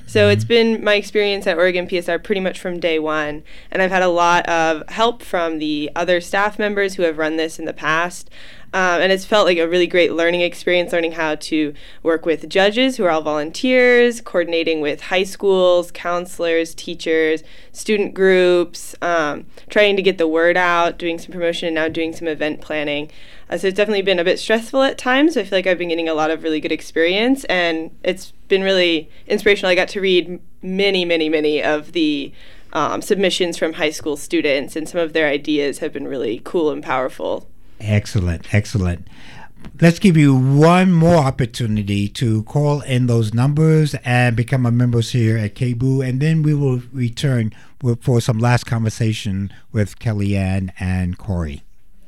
So it's been my experience at Oregon P S R pretty much from day one, and I've had a lot of help from the other staff members who have run this in the past. Um, and it's felt like a really great learning experience, learning how to work with judges who are all volunteers, coordinating with high schools, counselors, teachers, student groups, um, trying to get the word out, doing some promotion, and now doing some event planning. Uh, so it's definitely been a bit stressful at times. I feel like I've been getting a lot of really good experience, and it's been really inspirational. I got to read many, many, many of the um, submissions from high school students, and some of their ideas have been really cool and powerful. Excellent, excellent. Let's give you one more opportunity to call in those numbers and become a member here at K B O O, and then we will return with, for some last conversation with Kellyanne and Corey.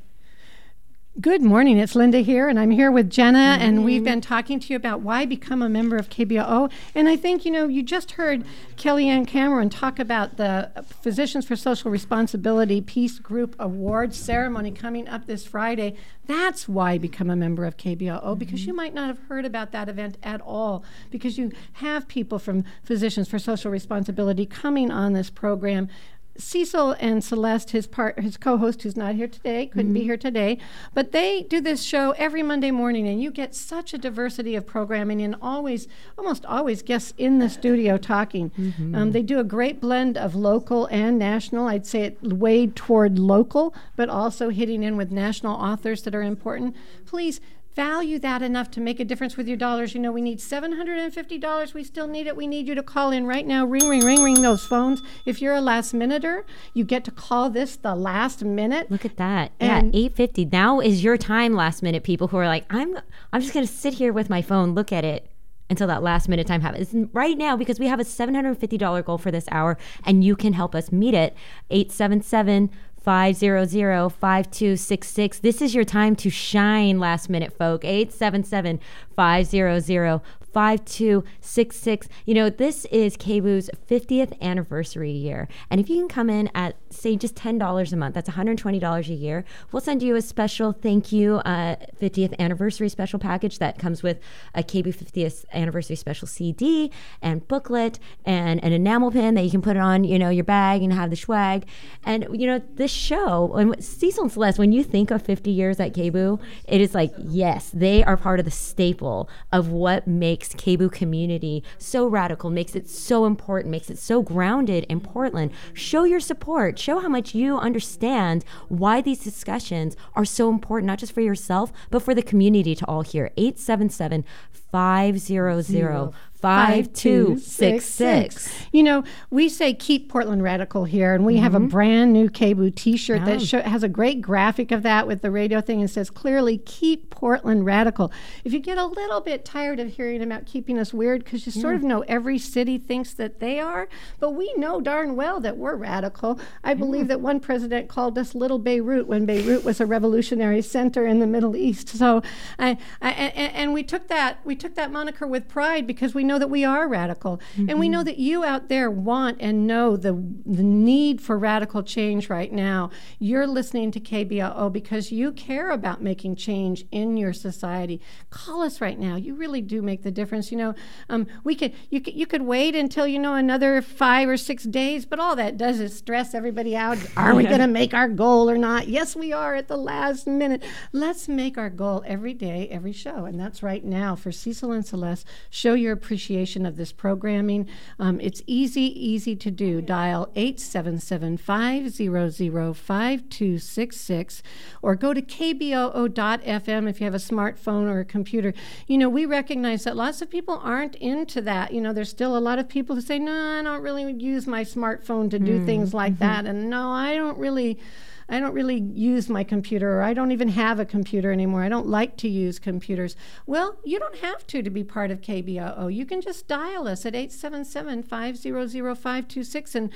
Good morning. It's Linda here, and I'm here with Jenna, and we've been talking to you about why become a member of K B O O. And I think, you know, you just heard Kellyanne Cameron talk about the Physicians for Social Responsibility Peace Group Awards ceremony coming up this Friday. That's why become a member of K B O O, because you might not have heard about that event at all, because you have people from Physicians for Social Responsibility coming on this program. Cecil and Celeste, his part, his co-host, who's not here today, couldn't mm-hmm. be here today, but they do this show every Monday morning, and you get such a diversity of programming, and always, almost always, guests in the studio talking. Mm-hmm. Um, they do a great blend of local and national. I'd say it weighed toward local, but also hitting in with national authors that are important. Please value that enough to make a difference with your dollars. You know, we need seven hundred fifty dollars. We still need it. We need you to call in right now. Ring, ring, ring, ring those phones. If you're a last minuter, you get to call this the last minute. Look at that. And yeah, eight fifty. Now is your time, last minute people who are like, I'm I'm just going to sit here with my phone, look at it until that last minute time happens. Right now, because we have a seven hundred fifty dollars goal for this hour, and you can help us meet it. eight seven seven, five hundred, five two six six. This is your time to shine, last minute folk. eight seven seven, five hundred, five two six six. You know, this is K B O O's fiftieth anniversary year. And if you can come in at, say, just ten dollars a month, that's one hundred twenty dollars a year, we'll send you a special thank you uh, fiftieth anniversary special package that comes with a K B O fiftieth anniversary special C D and booklet and an enamel pin that you can put on, you know, your bag and have the swag. And, you know, this show, and Cecil and Celeste, when you think of fifty years at K B O O, it is like, yes, they are part of the staple of what makes K B O O community so radical, makes it so important, makes it so grounded in Portland. Show your support. Show how much you understand why these discussions are so important, not just for yourself, but for the community to all hear. eight seven seven, five hundred, five two six six. You know, we say keep Portland radical here, and we mm-hmm. have a brand new K B O O t-shirt oh. that show, has a great graphic of that with the radio thing, and says clearly, keep Portland radical. If you get a little bit tired of hearing about keeping us weird, because you yeah. sort of know every city thinks that they are, but we know darn well that we're radical. I believe yeah. that one president called us Little Beirut when Beirut was a revolutionary center in the Middle East. So, I, I and, and we took that we took that moniker with pride, because we know that we are radical. Mm-hmm. And we know that you out there want and know the, the need for radical change right now. You're listening to K B O O because you care about making change in your society. Call us right now. You really do make the difference. You know, um, we could you could you could wait until, you know, another five or six days, but all that does is stress everybody out. Are we going to make our goal or not? Yes, we are at the last minute. Let's make our goal every day, every show, and that's right now. For Cecil and Celeste, show your appreciation of this programming. Um, it's easy, easy to do. Dial eight seven seven, five hundred, five two six six or go to K B O O dot F M if you have a smartphone or a computer. You know, we recognize that lots of people aren't into that. You know, there's still a lot of people who say, no, I don't really use my smartphone to do mm. things like mm-hmm. that. And no, I don't really... I don't really use my computer, or I don't even have a computer anymore. I don't like to use computers. Well, you don't have to to be part of K B O O. You can just dial us at eight seven seven, five hundred, five two six and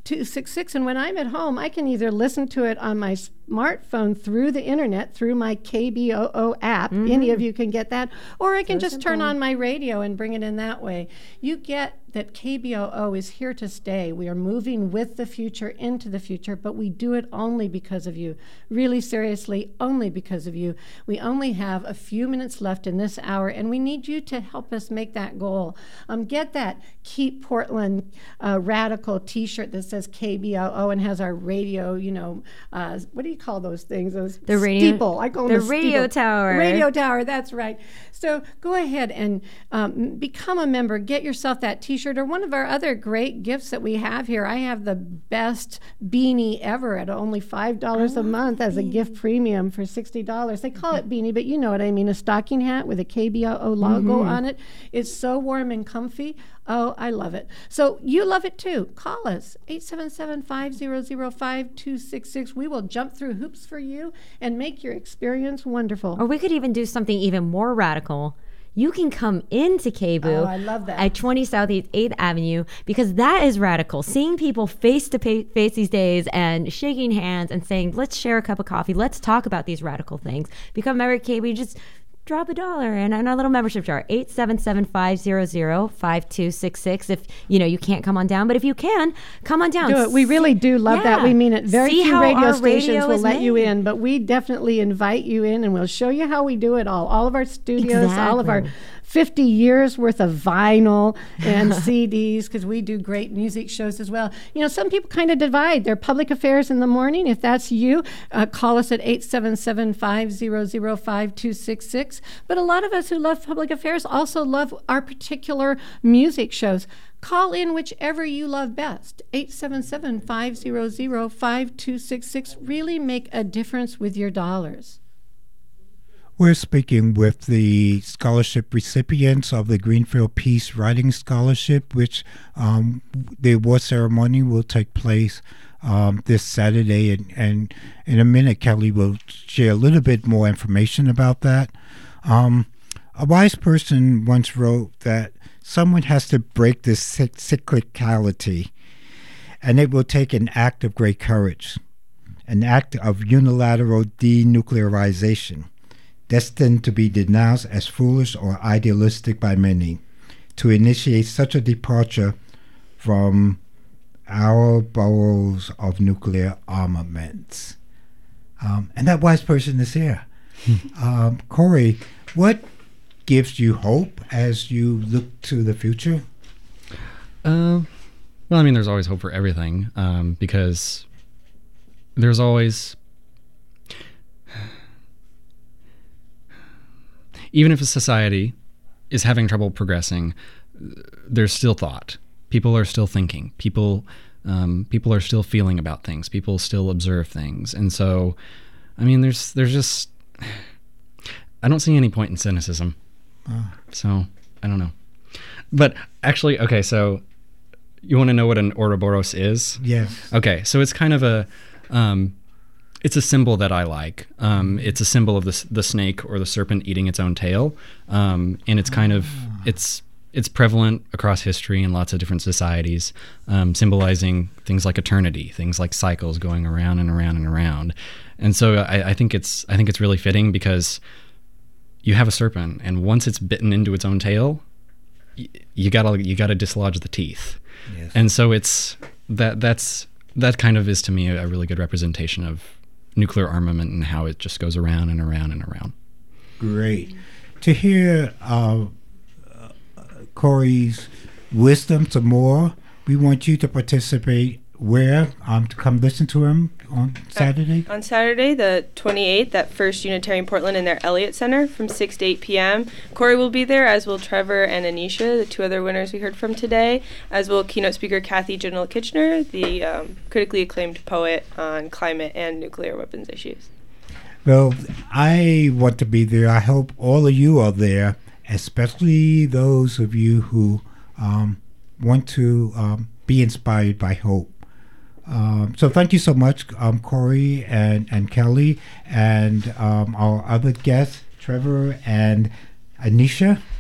two six six. And when I'm at home, I can either listen to it on my smartphone through the internet, through my K B O O app. Mm-hmm. Any of you can get that. Or I can so just simple. turn on my radio and bring it in that way. You get that K B O O is here to stay. We are moving with the future into the future, but we do it only because of you. Really seriously, only because of you. We only have a few minutes left in this hour, and we need you to help us make that goal. Um, get that Keep Portland uh, Radical t-shirt that says K B O O and has our radio, you know, uh, what do you call those things? Those the radio, steeple. I call the them a radio steeple. tower. Radio tower, that's right. So go ahead and um, become a member. Get yourself that t-shirt or one of our other great gifts that we have here. I have the best beanie ever at only five dollars a month as a gift premium for sixty dollars. They call it beanie, but you know what I mean, a stocking hat with a K B O O logo mm-hmm. on it. It's so warm and comfy. Oh, I love it. So you love it too. Call us, eight seven seven, five zero zero, five two six six. We will jump through hoops for you and make your experience wonderful. Or we could even do something even more radical. You can come into K B O O oh, I love that. at twenty Southeast eighth Avenue, because that is radical. Seeing people face to face these days and shaking hands and saying, let's share a cup of coffee. Let's talk about these radical things. Become a member at K B O O. Just drop a dollar in, in our little membership jar, eight seven seven, five zero zero, five two six six. If you know you can't come on down, but if you can, come on down. Do it. We really do love yeah. that. We mean it. Very See few radio stations radio will let made. you in, but we definitely invite you in, and we'll show you how we do it all. All of our studios, exactly. all of our fifty years worth of vinyl and C Ds, because we do great music shows as well. You know, some people kind of divide their public affairs in the morning. If that's you, uh, call us at eight seven seven, five zero zero, five two six six. But a lot of us who love public affairs also love our particular music shows. Call in whichever you love best. eight seven seven, five zero zero, five two six six. Really make a difference with your dollars. We're speaking with the scholarship recipients of the Greenfield Peace Writing Scholarship, which um, the award ceremony will take place um, this Saturday. And, and in a minute, Kelly will share a little bit more information about that. Um, a wise person once wrote that someone has to break this cyclicality, and it will take an act of great courage, an act of unilateral denuclearization, destined to be denounced as foolish or idealistic by many, to initiate such a departure from our boroughs of nuclear armaments. Um, and that wise person is here. um, Corey, what gives you hope as you look to the future? Uh, well, I mean, there's always hope for everything, um, because there's always... Even if a society is having trouble progressing, there's still thought. People are still thinking. People um, people are still feeling about things. People still observe things. And so, I mean, there's there's just... I don't see any point in cynicism. Oh. So, I don't know. But actually, okay, so you want to know what an Ouroboros is? Yes. Okay, so it's kind of a... Um, It's a symbol that I like. Um, it's a symbol of the the snake or the serpent eating its own tail, um, and it's kind of it's it's prevalent across history in lots of different societies, um, symbolizing things like eternity, things like cycles going around and around and around. And so I, I think it's I think it's really fitting, because you have a serpent, and once it's bitten into its own tail, y- you gotta you gotta dislodge the teeth. Yes. And so it's that that's that kind of is to me a, a really good representation of nuclear armament and how it just goes around and around and around. Great. To hear uh, uh, Corey's wisdom some more, we want you to participate where? Um, to come listen to him on Saturday? Uh, on Saturday, the twenty-eighth, at First Unitarian Portland in their Elliott Center from six to eight p.m. Corey will be there, as will Trevor and Anisha, the two other winners we heard from today, as will keynote speaker Kathy General Kitchener, the um, critically acclaimed poet on climate and nuclear weapons issues. Well, I want to be there. I hope all of you are there, especially those of you who um, want to um, be inspired by hope. Um, so thank you so much, um, Corey and, and Kelly, and um, our other guests, Trevor and Anisha.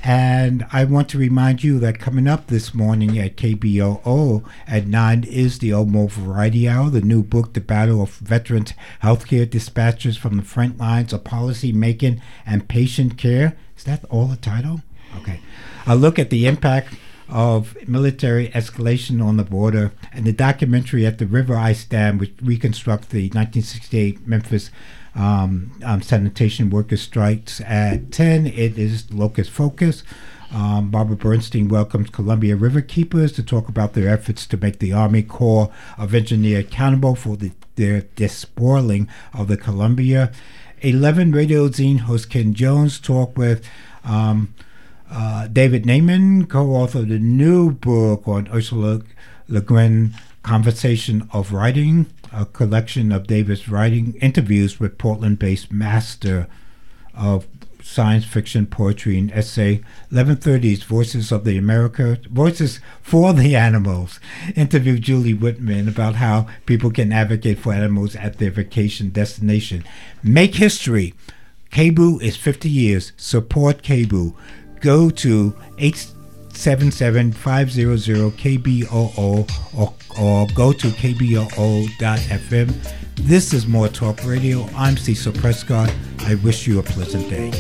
And I want to remind you that coming up this morning at K B O O at nine is the Omo Variety Hour, the new book, The Battle of Veterans Healthcare Dispatches from the Front Lines of Policy Making and Patient Care. Is that all the title? Okay. A look at the impact of military escalation on the border, and the documentary At the River Ice Dam, which reconstructs the nineteen sixty-eight Memphis um, um, sanitation workers' strikes. At ten, it is Locust Focus. Um, Barbara Bernstein welcomes Columbia River Keepers to talk about their efforts to make the Army Corps of Engineers accountable for the, their despoiling of the Columbia. eleven, Radio Zine host Ken Jones talk with um, uh, David Naiman, co-author of the new book on Ursula Le Guin, Conversation of Writing, a collection of David's writing interviews with Portland-based master of science fiction, poetry, and essay. eleven thirty is Voices of the America, Voices for the Animals. Interview Julie Whitman about how people can advocate for animals at their vacation destination. Make history. K B O O is fifty years. Support K B O O. Go to eight seven seven, five zero zero, K B O O or, or go to K B O O dot F M. This is More Talk Radio. I'm Cecil Prescott. I wish you a pleasant day.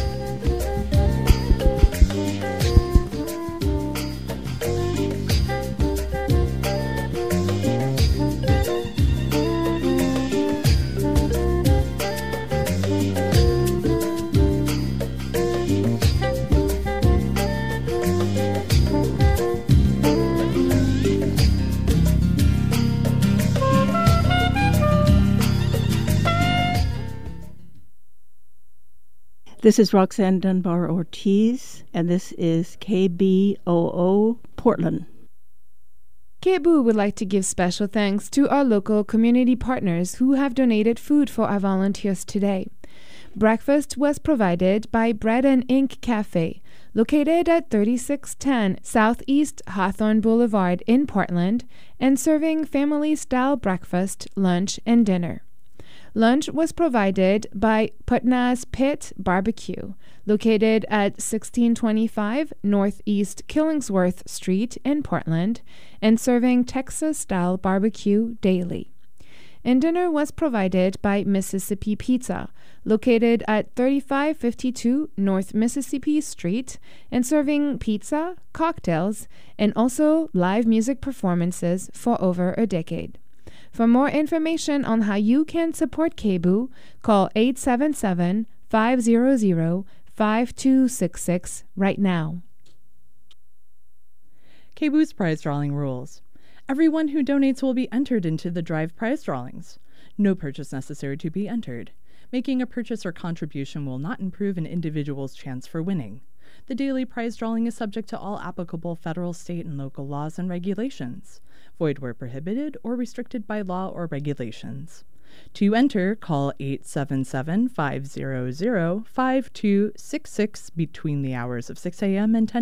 This is Roxanne Dunbar Ortiz, and this is K B O O Portland. K B O O would like to give special thanks to our local community partners who have donated food for our volunteers today. Breakfast was provided by Bread and Ink Cafe, located at thirty-six ten Southeast Hawthorne Boulevard in Portland, and serving family-style breakfast, lunch, and dinner. Lunch was provided by Putnah's Pit Barbecue, located at sixteen twenty-five Northeast Killingsworth Street in Portland, and serving Texas-style barbecue daily. And dinner was provided by Mississippi Pizza, located at thirty-five fifty-two North Mississippi Street, and serving pizza, cocktails, and also live music performances for over a decade. For more information on how you can support K B O O, call eight seven seven, five zero zero, five two six six right now. K B O O's prize drawing rules. Everyone who donates will be entered into the Drive prize drawings. No purchase necessary to be entered. Making a purchase or contribution will not improve an individual's chance for winning. The daily prize drawing is subject to all applicable federal, state, and local laws and regulations. Void where prohibited or restricted by law or regulations. To enter, call eight seven seven, five zero zero, five two six six between the hours of six a.m. and ten